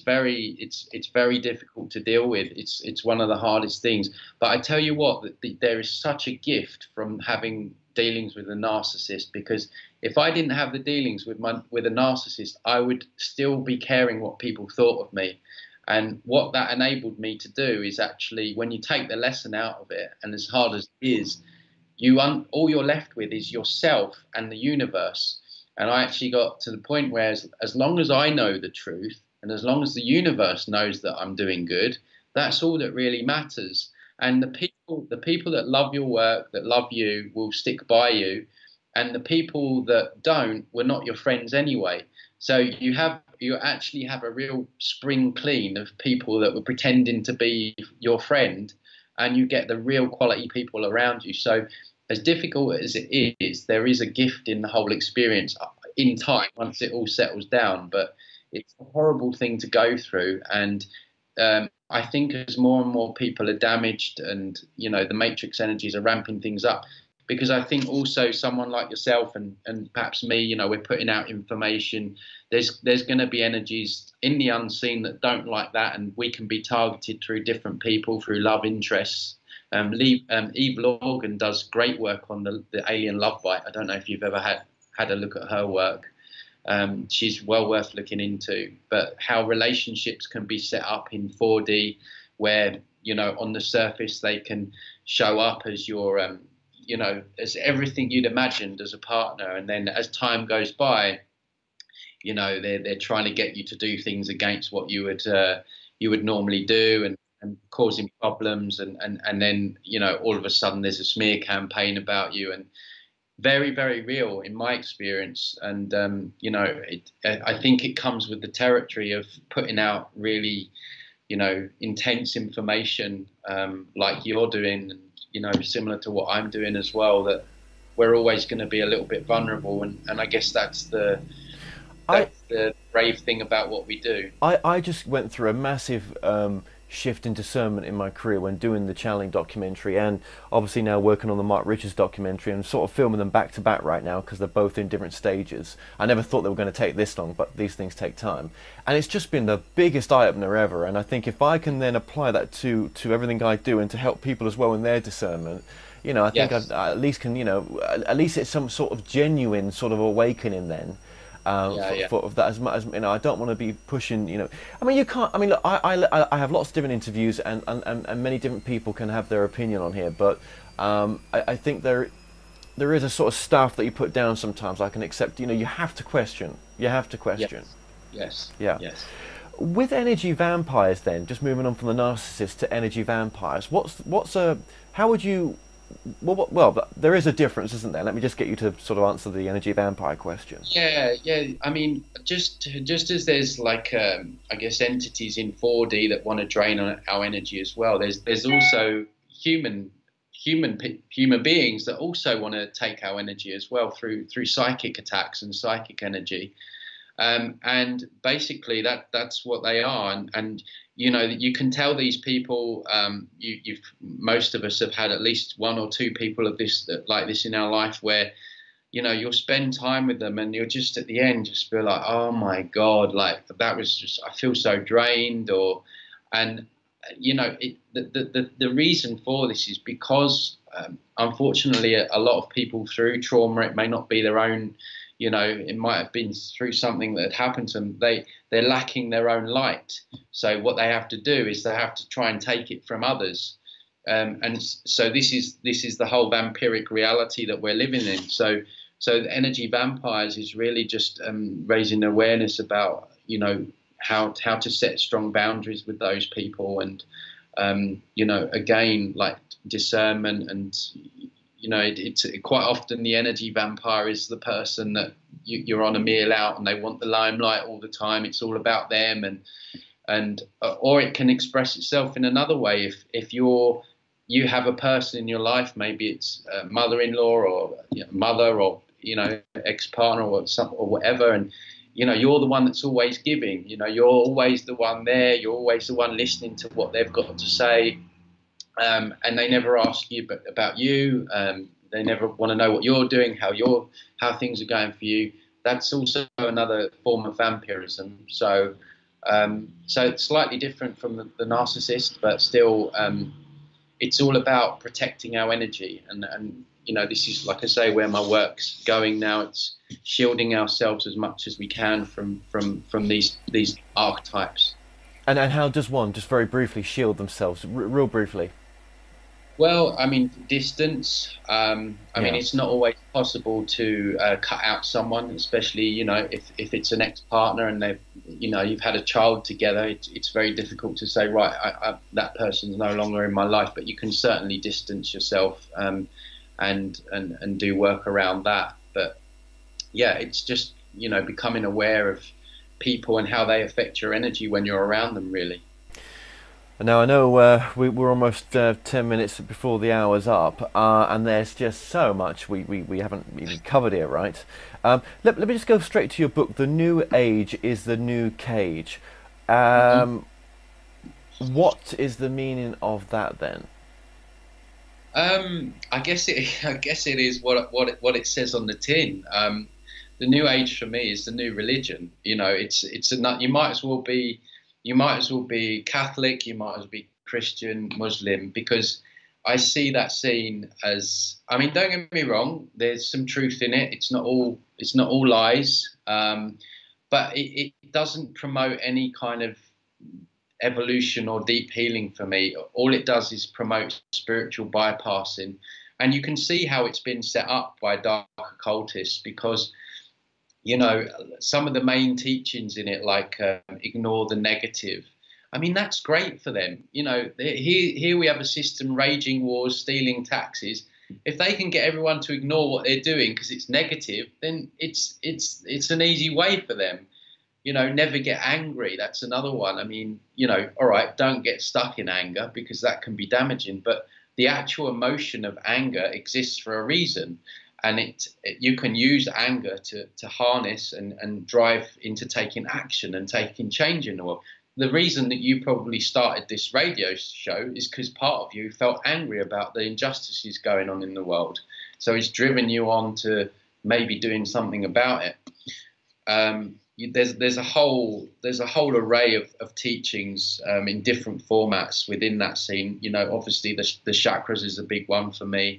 Speaker 2: very difficult to deal with. It's one of the hardest things. But I tell you what, there is such a gift from having dealings with a narcissist, because if I didn't have the dealings with a narcissist, I would still be caring what people thought of me. And what that enabled me to do is actually, when you take the lesson out of it, and as hard as it is, all you're left with is yourself and the universe. And I actually got to the point where as long as I know the truth, and as long as the universe knows that I'm doing good, that's all that really matters. And the people that love your work, that love you, will stick by you. And the people that don't were not your friends anyway. So you actually have a real spring clean of people that were pretending to be your friend, and you get the real quality people around you. So as difficult as it is, there is a gift in the whole experience in time once it all settles down. But it's a horrible thing to go through. And I think as more and more people are damaged, and the matrix energies are ramping things up, because I think also someone like yourself and perhaps me, we're putting out information. There's going to be energies in the unseen that don't like that, and we can be targeted through different people, through love interests. Eve Lorgan does great work on the alien love bite. I don't know if you've ever had a look at her work. She's well worth looking into. But how relationships can be set up in 4D, where on the surface they can show up as your as everything you'd imagined as a partner, and then as time goes by, they're trying to get you to do things against what you would normally do, and causing problems, and then all of a sudden there's a smear campaign about you, and very, very real in my experience. And I think it comes with the territory of putting out really intense information, like you're doing, and similar to what I'm doing as well, that we're always going to be a little bit vulnerable, and I guess that's the brave thing about what we do.
Speaker 1: I just went through a massive shift in discernment in my career when doing the Channeling documentary, and obviously now working on the Mark Richards documentary, and sort of filming them back to back right now because they're both in different stages. I never thought they were going to take this long, but these things take time, and it's just been the biggest eye-opener ever. And I think if I can then apply that to everything I do, and to help people as well in their discernment, I think I at least can, at least it's some sort of genuine sort of awakening then. For that, as much as I don't want to be pushing. I mean, you can't. I mean, look, I have lots of different interviews, and many different people can have their opinion on here. But I think there is a sort of stuff that you put down sometimes. I can accept. You have to question. You have to question.
Speaker 2: Yes.
Speaker 1: Yeah.
Speaker 2: Yes.
Speaker 1: With energy vampires, then, just moving on from the narcissist to energy vampires, how would you? Well, there is a difference, isn't there? Let me just get you to sort of answer the energy vampire question.
Speaker 2: Yeah. I mean, just as there's like, I guess, entities in 4D that want to drain on our energy as well. There's also human beings that also want to take our energy as well through psychic attacks and psychic energy. And basically that's what they are. And you know, you can tell these people, most of us have had at least one or two people of this, like this in our life, where, you know, you'll spend time with them and you'll just at the end just feel like, oh my God, like that was just, I feel so drained. And you know, the reason for this is because, unfortunately, a lot of people through trauma, it may not be their own, you know, it might have been through something that had happened to them. They're lacking their own light. So what they have to do is they have to try and take it from others. And so this is the whole vampiric reality that we're living in. So the energy vampires is really just raising awareness about, you know, how to set strong boundaries with those people, and you know, again, like discernment. And you know, it's quite often the energy vampire is the person that you're on a meal out and they want the limelight all the time. It's all about them, and or it can express itself in another way. If you have a person in your life, maybe it's a mother-in-law or, you know, mother, or, you know, ex-partner or whatever, and you know, you're the one that's always giving. You know, you're always the one there. You're always the one listening to what they've got to say, and they never ask you about you. They never want to know what you're doing, how things are going for you. That's also another form of vampirism. So it's slightly different from the narcissist, but still, it's all about protecting our energy. And you know, this is, like I say, where my work's going now. It's shielding ourselves as much as we can from these archetypes.
Speaker 1: And how does one, just very briefly, shield themselves, real briefly?
Speaker 2: Well, I mean, distance. I mean,
Speaker 1: Yeah.
Speaker 2: it's not always possible to cut out someone, especially, you know, if it's an ex-partner and they've, you know, you've had a child together. It's very difficult to say, right, that person's no longer in my life. But you can certainly distance yourself, and do work around that. But yeah, it's just, you know, becoming aware of people and how they affect your energy when you're around them, really.
Speaker 1: Now I know we're almost 10 minutes before the hour's up, and there's just so much we haven't even covered here, right? Let me just go straight to your book, The New Age is the New Cage. What is the meaning of that then?
Speaker 2: I guess it is what it says on the tin. The New Age for me is the new religion. You know, you might as well be Catholic, you might as well be Christian, Muslim, because I see that scene as, I mean, don't get me wrong, there's some truth in it. It's not all lies, but it doesn't promote any kind of evolution or deep healing for me. All it does is promote spiritual bypassing, and you can see how it's been set up by dark occultists, because, you know, some of the main teachings in it, like ignore the negative. I mean, that's great for them. You know, here we have a system raging wars, stealing taxes. If they can get everyone to ignore what they're doing because it's negative, then it's an easy way for them. You know, never get angry. That's another one. I mean, you know, all right, don't get stuck in anger because that can be damaging. But the actual emotion of anger exists for a reason. And you can use anger to harness and drive into taking action and taking change in the world. The reason that you probably started this radio show is because part of you felt angry about the injustices going on in the world. So it's driven you on to maybe doing something about it. There's a whole array of teachings in different formats within that scene. You know, obviously the chakras is a big one for me.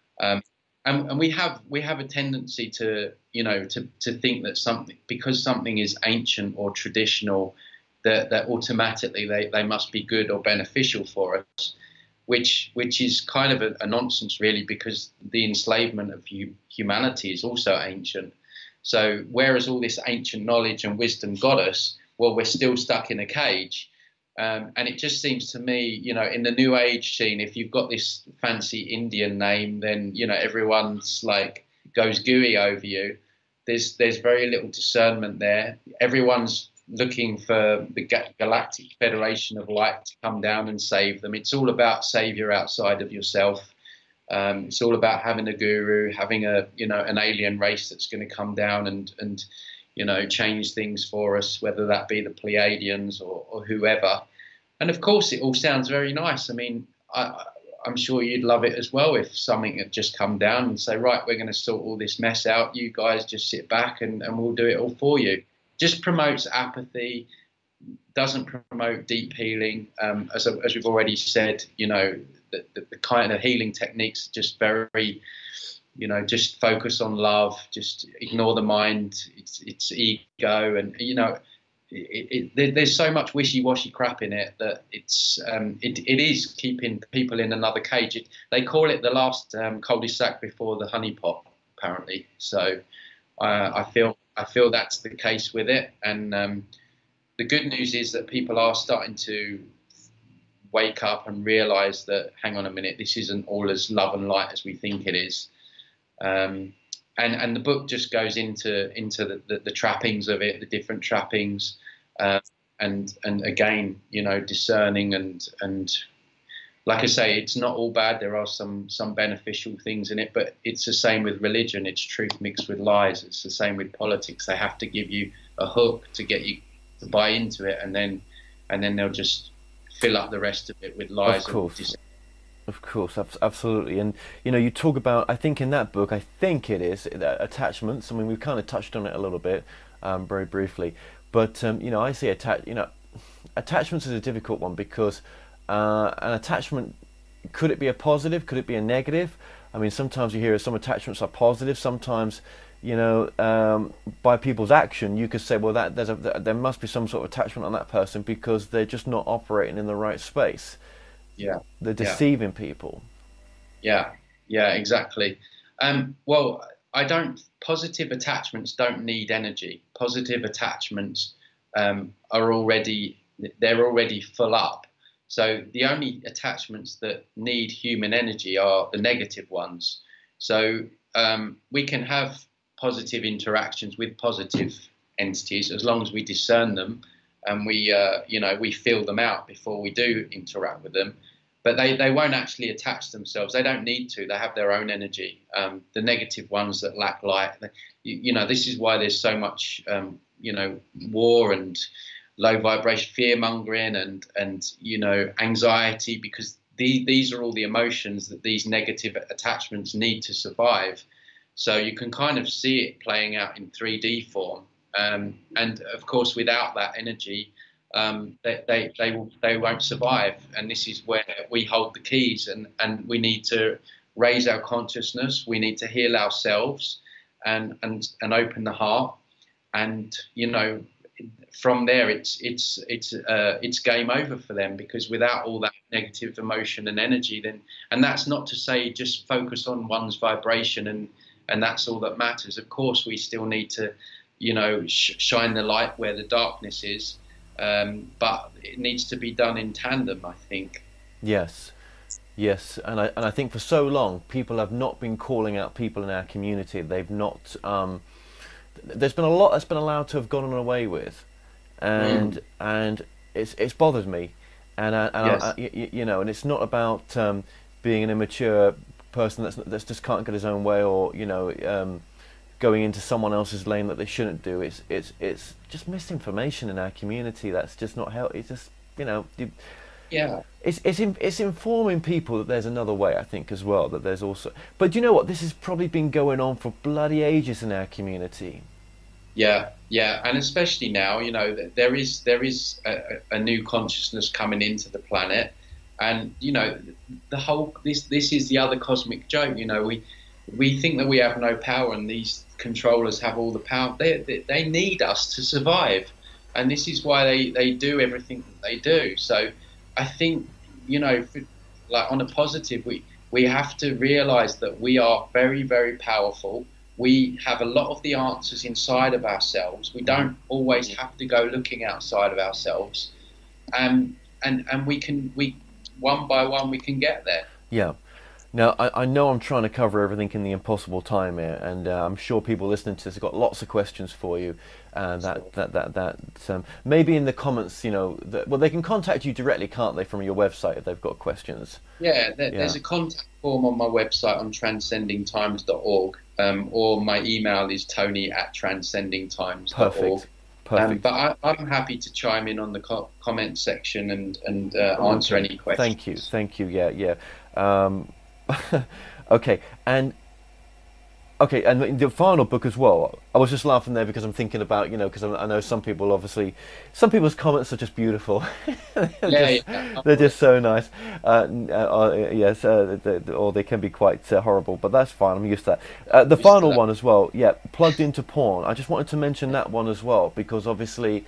Speaker 2: And we have a tendency to, you know, to think that because something is ancient or traditional, that automatically they must be good or beneficial for us, which is kind of a nonsense, really, because the enslavement of humanity is also ancient. So whereas all this ancient knowledge and wisdom got us, well, we're still stuck in a cage. And it just seems to me, you know, in the New Age scene, if you've got this fancy Indian name, then, you know, everyone's like goes gooey over you. There's very little discernment there. Everyone's looking for the Galactic Federation of Light to come down and save them. It's all about savior outside of yourself. It's all about having a guru, having an alien race that's going to come down and change things for us, whether that be the Pleiadians or whoever. And of course, it all sounds very nice. I mean, I'm sure you'd love it as well if something had just come down and say, right, we're going to sort all this mess out. You guys just sit back and we'll do it all for you. Just promotes apathy, doesn't promote deep healing. As we've already said, the kind of healing techniques just very, just focus on love, just ignore the mind, its ego, and there's so much wishy-washy crap in it that it is keeping people in another cage. They call it the last cul-de-sac before the honeypot, apparently. So I feel that's the case with it. And the good news is that people are starting to wake up and realise that, hang on a minute, this isn't all as love and light as we think it is. And the book just goes into the trappings of it, the different trappings, and again, discerning and like I say, it's not all bad. There are some beneficial things in it, but it's the same with religion. It's truth mixed with lies. It's the same with politics. They have to give you a hook to get you to buy into it, and then they'll just fill up the rest of it with lies.
Speaker 1: Of course, absolutely. And you talk about, I think in that book, I think it is attachments. I mean, we've kind of touched on it a little bit, very briefly, but I see attachments is a difficult one because an attachment, could it be a positive? Could it be a negative? I mean, sometimes you hear some attachments are positive. Sometimes, by people's action, you could say, well, there must be some sort of attachment on that person because they're just not operating in the right space.
Speaker 2: Yeah,
Speaker 1: they're deceiving people.
Speaker 2: Yeah, exactly. Well, positive attachments don't need energy. Positive attachments are already full up. So the only attachments that need human energy are the negative ones. So we can have positive interactions with positive entities as long as we discern them and we feel them out before we do interact with them. But they won't actually attach themselves. They don't need to. They have their own energy. The negative ones that lack light, this is why there's so much, war and low vibration, fear mongering and anxiety, because these are all the emotions that these negative attachments need to survive. So you can kind of see it playing out in 3D form. And of course, without that energy, they won't survive. And this is where we hold the keys, and we need to raise our consciousness. We need to heal ourselves and open the heart. And from there, it's game over for them, because without all that negative emotion and energy, and that's not to say just focus on one's vibration and that's all that matters. Of course, we still need to shine the light where the darkness is. But it needs to be done in tandem, I think.
Speaker 1: Yes, and I think for so long people have not been calling out people in our community. They've not. There's been a lot that's been allowed to have gone away with, and it's bothered me, and
Speaker 2: yes.
Speaker 1: And it's not about being an immature person that's just can't get his own way, or going into someone else's lane that they shouldn't do. It's just misinformation in our community that's just not helpful. It's just it's informing people that there's another way, I think, as well, that there's also, but you know what, this has probably been going on for bloody ages in our community.
Speaker 2: Yeah, and especially now, there is a new consciousness coming into the planet, and the whole this is the other cosmic joke. We think that we have no power, and these controllers have all the power. They need us to survive, and this is why they do everything that they do. So I think, like on a positive, we have to realize that we are very, very powerful. We have a lot of the answers inside of ourselves. We don't always have to go looking outside of ourselves, and we one by one we can get there.
Speaker 1: Yeah. Now, I know I'm trying to cover everything in the impossible time here, and I'm sure people listening to this have got lots of questions for you. And maybe in the comments, well, they can contact you directly, can't they, from your website if they've got questions?
Speaker 2: Yeah,
Speaker 1: Yeah,
Speaker 2: there's a contact form on my website on transcendingtimes.org, or my email is tony@transcendingtimes.org.
Speaker 1: perfect, perfect.
Speaker 2: But I'm happy to chime in on the comment section and answer
Speaker 1: Okay,
Speaker 2: any questions.
Speaker 1: thank you. Yeah, yeah. Um, okay, and Okay, and the final book as well. I was just laughing there because I'm thinking about, because I know some people, obviously, some people's comments are just beautiful. they're
Speaker 2: Yeah,
Speaker 1: just,
Speaker 2: yeah.
Speaker 1: they're just so nice. Yes, or they can be quite horrible, but that's fine. I'm used to that. The
Speaker 2: Used to
Speaker 1: final
Speaker 2: that.
Speaker 1: one as well. Yeah, plugged into porn. I just wanted to mention that one as well because obviously,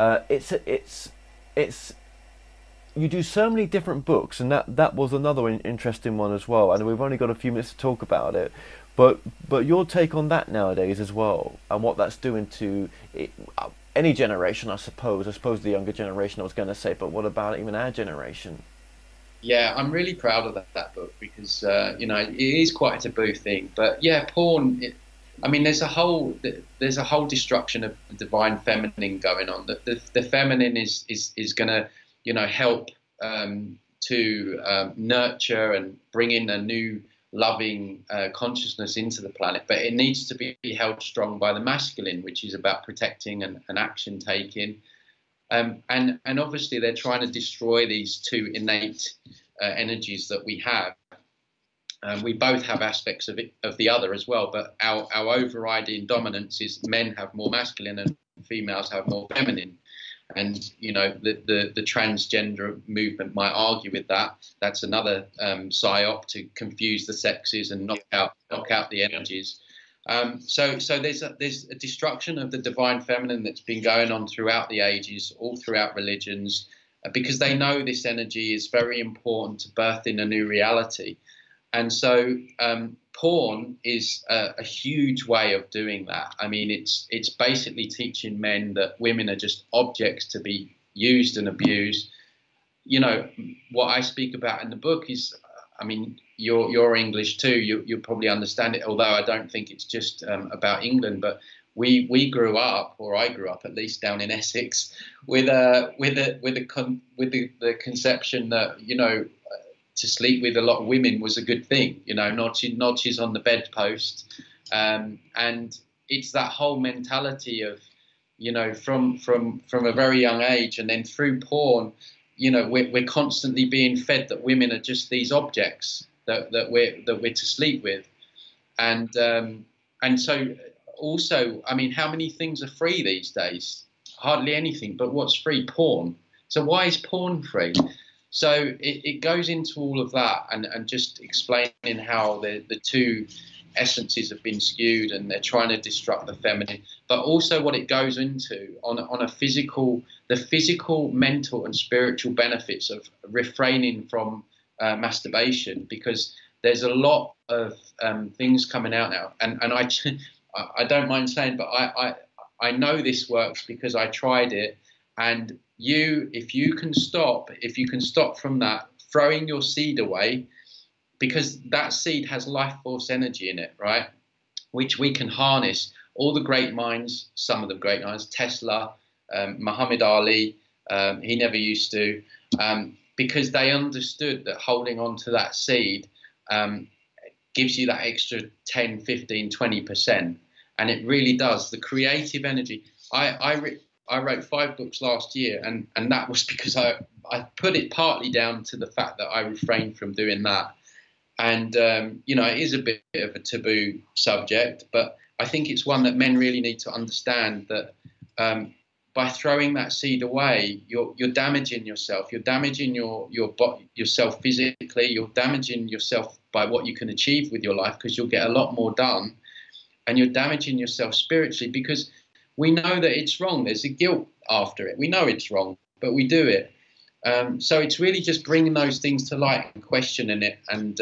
Speaker 1: it's you do so many different books, and that was another interesting one as well. And we've only got a few minutes to talk about it, but your take on that nowadays as well, and what that's doing to any generation, I suppose. I suppose the younger generation, I was going to say, but what about even our generation?
Speaker 2: Yeah, I'm really proud of that book because it is quite a taboo thing. But yeah, porn. I mean, there's a whole destruction of the divine feminine going on. The feminine is going to help to nurture and bring in a new loving consciousness into the planet. But it needs to be held strong by the masculine, which is about protecting and action taking. And obviously they're trying to destroy these two innate energies that we have. We both have aspects of the other as well, but our overriding dominance is men have more masculine and females have more feminine. And the transgender movement might argue with that. That's another psyop to confuse the sexes and knock out the energies. So there's a destruction of the divine feminine that's been going on throughout the ages, all throughout religions, because they know this energy is very important to birthing a new reality. And so porn is a huge way of doing that. I mean, it's basically teaching men that women are just objects to be used and abused. What I speak about in the book is, I mean, you're English too. You'll probably understand it. Although I don't think it's just about England, but we grew up, or I grew up at least, down in Essex, with the conception that to sleep with a lot of women was a good thing. Notches on the bedpost, and it's that whole mentality of from a very young age, and then through porn. We're constantly being fed that women are just these objects that we're to sleep with, and so also, I mean, how many things are free these days? Hardly anything. But what's free? Porn. So why is porn free? So it goes into all of that and just explaining how the two essences have been skewed and they're trying to destruct the feminine, but also what it goes into on the physical, mental and spiritual benefits of refraining from masturbation, because there's a lot of things coming out now, and I don't mind saying, but I know this works because I tried it. And if you can stop from that, throwing your seed away, because that seed has life force energy in it, right? Which we can harness. All the great minds, some of the great minds, Tesla, Muhammad Ali, he never used to, because they understood that holding on to that seed gives you that extra 10, 15, 20%. And it really does. The creative energy. I wrote 5 books last year, and that was because I put it partly down to the fact that I refrained from doing that. And, it is a bit of a taboo subject, but I think it's one that men really need to understand, that by throwing that seed away, you're damaging yourself. You're damaging yourself physically. You're damaging yourself by what you can achieve with your life, because you'll get a lot more done. And you're damaging yourself spiritually, because we know that it's wrong. There's a guilt after it. We know it's wrong, but we do it. So it's really just bringing those things to light and questioning it. And,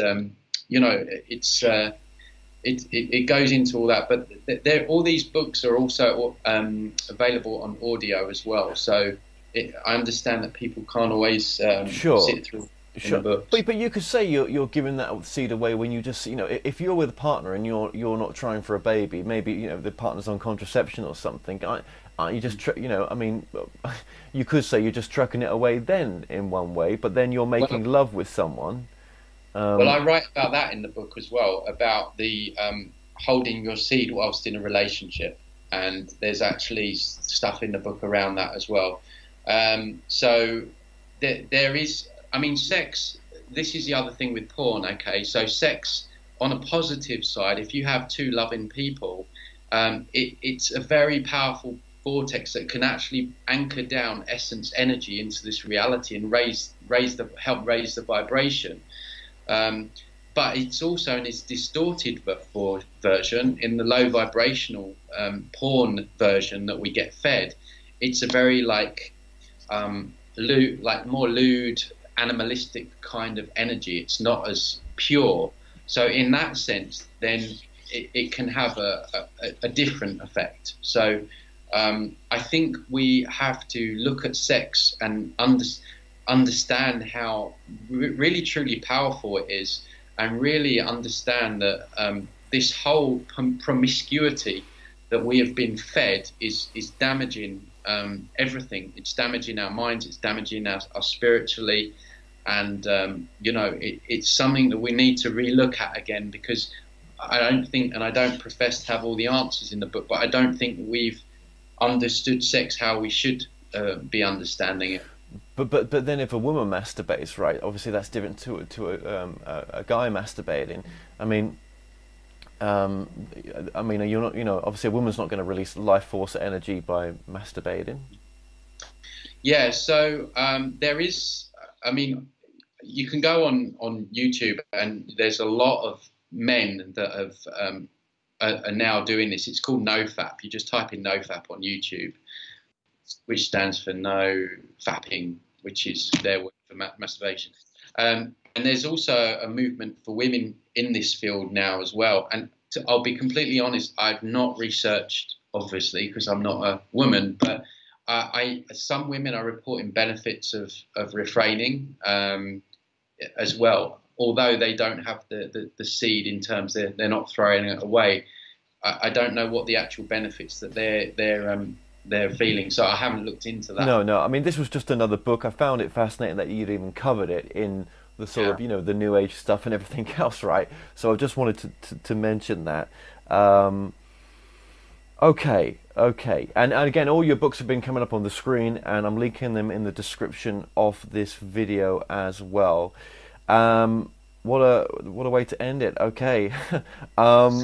Speaker 2: it goes into all that. But all these books are also available on audio as well. So I understand that people can't always
Speaker 1: Sure.
Speaker 2: sit through. in the
Speaker 1: Sure,
Speaker 2: books.
Speaker 1: but you could say you're giving that seed away when you just, you know, if you're with a partner and you're not trying for a baby, maybe, you know, the partner's on contraception or something. Aren't you just you know, I mean, you could say you're just trucking it away then in one way, but then you're making
Speaker 2: Well,
Speaker 1: love with someone.
Speaker 2: well,
Speaker 1: Um,
Speaker 2: I write about that in the book as well, about the holding your seed whilst in a relationship, and there's actually stuff in the book around that as well. So there is, I mean, sex. This is the other thing with porn. Okay, so sex on a positive side, if you have two loving people, it's a very powerful vortex that can actually anchor down essence energy into this reality and help raise the vibration. Um, but it's also in its distorted version, in the low vibrational porn version that we get fed. It's a very like more lewd, animalistic kind of energy. It's not as pure. So in that sense, then it can have a different effect. So I think we have to look at sex and understand how really truly powerful it is, and really understand that this whole promiscuity that we have been fed is damaging everything. It's damaging our minds, it's damaging us spiritually, and you know, it's something that we need to relook at again, because I don't think, and I don't profess to have all the answers in the book, but I don't think we've understood sex how we should be understanding it.
Speaker 1: but then if a woman masturbates, right? Obviously that's different to a guy masturbating. I mean, you're not, you know, obviously a woman's not going to release life force energy by masturbating.
Speaker 2: Yeah, so there is, I mean, you can go on YouTube, and there's a lot of men that have are now doing this. It's called NoFap. You just type in NoFap on YouTube, which stands for no fapping, which is their word for masturbation. And there's also a movement for women in this field now as well. And I'll be completely honest, I've not researched, obviously, because I'm not a woman, but some women are reporting benefits of refraining as well. Although they don't have the seed, in terms they're not throwing it away. I don't know what the actual benefits that they're feeling, so I haven't looked into that.
Speaker 1: No, no. I mean, this was just another book. I found it fascinating that you'd even covered it in the sort
Speaker 2: Yeah.
Speaker 1: of, you know, the New Age stuff and everything else, right? So I just wanted to mention that. Um, okay, okay. And again, all your books have been coming up on the screen, and I'm linking them in the description of this video as well. What a way to end it. Okay. um,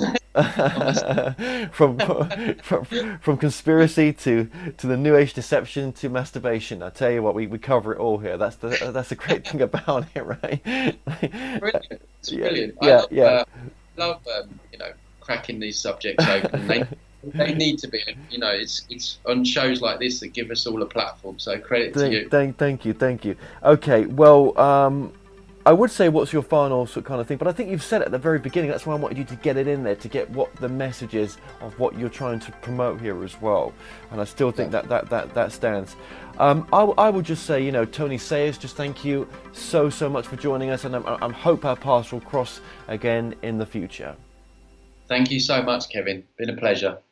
Speaker 1: from, from conspiracy to the New Age deception to masturbation. I tell you what, we cover it all here. That's the great thing about it, right?
Speaker 2: Brilliant. It's
Speaker 1: Yeah,
Speaker 2: brilliant.
Speaker 1: yeah, yeah.
Speaker 2: Love you know, cracking these subjects open. They need to be. You know, it's on shows like this that give us all a platform. So credit to you.
Speaker 1: Thank you. Okay, well, I would say what's your final sort of kind of thing, but I think you've said it at the very beginning. That's why I wanted you to get it in there, to get what the message is of what you're trying to promote here as well. And I still think that stands. I would just say, you know, Tony Sayers, just thank you so much for joining us, and I hope our paths will cross again in the future.
Speaker 2: Thank you so much, Kevin. Been a pleasure.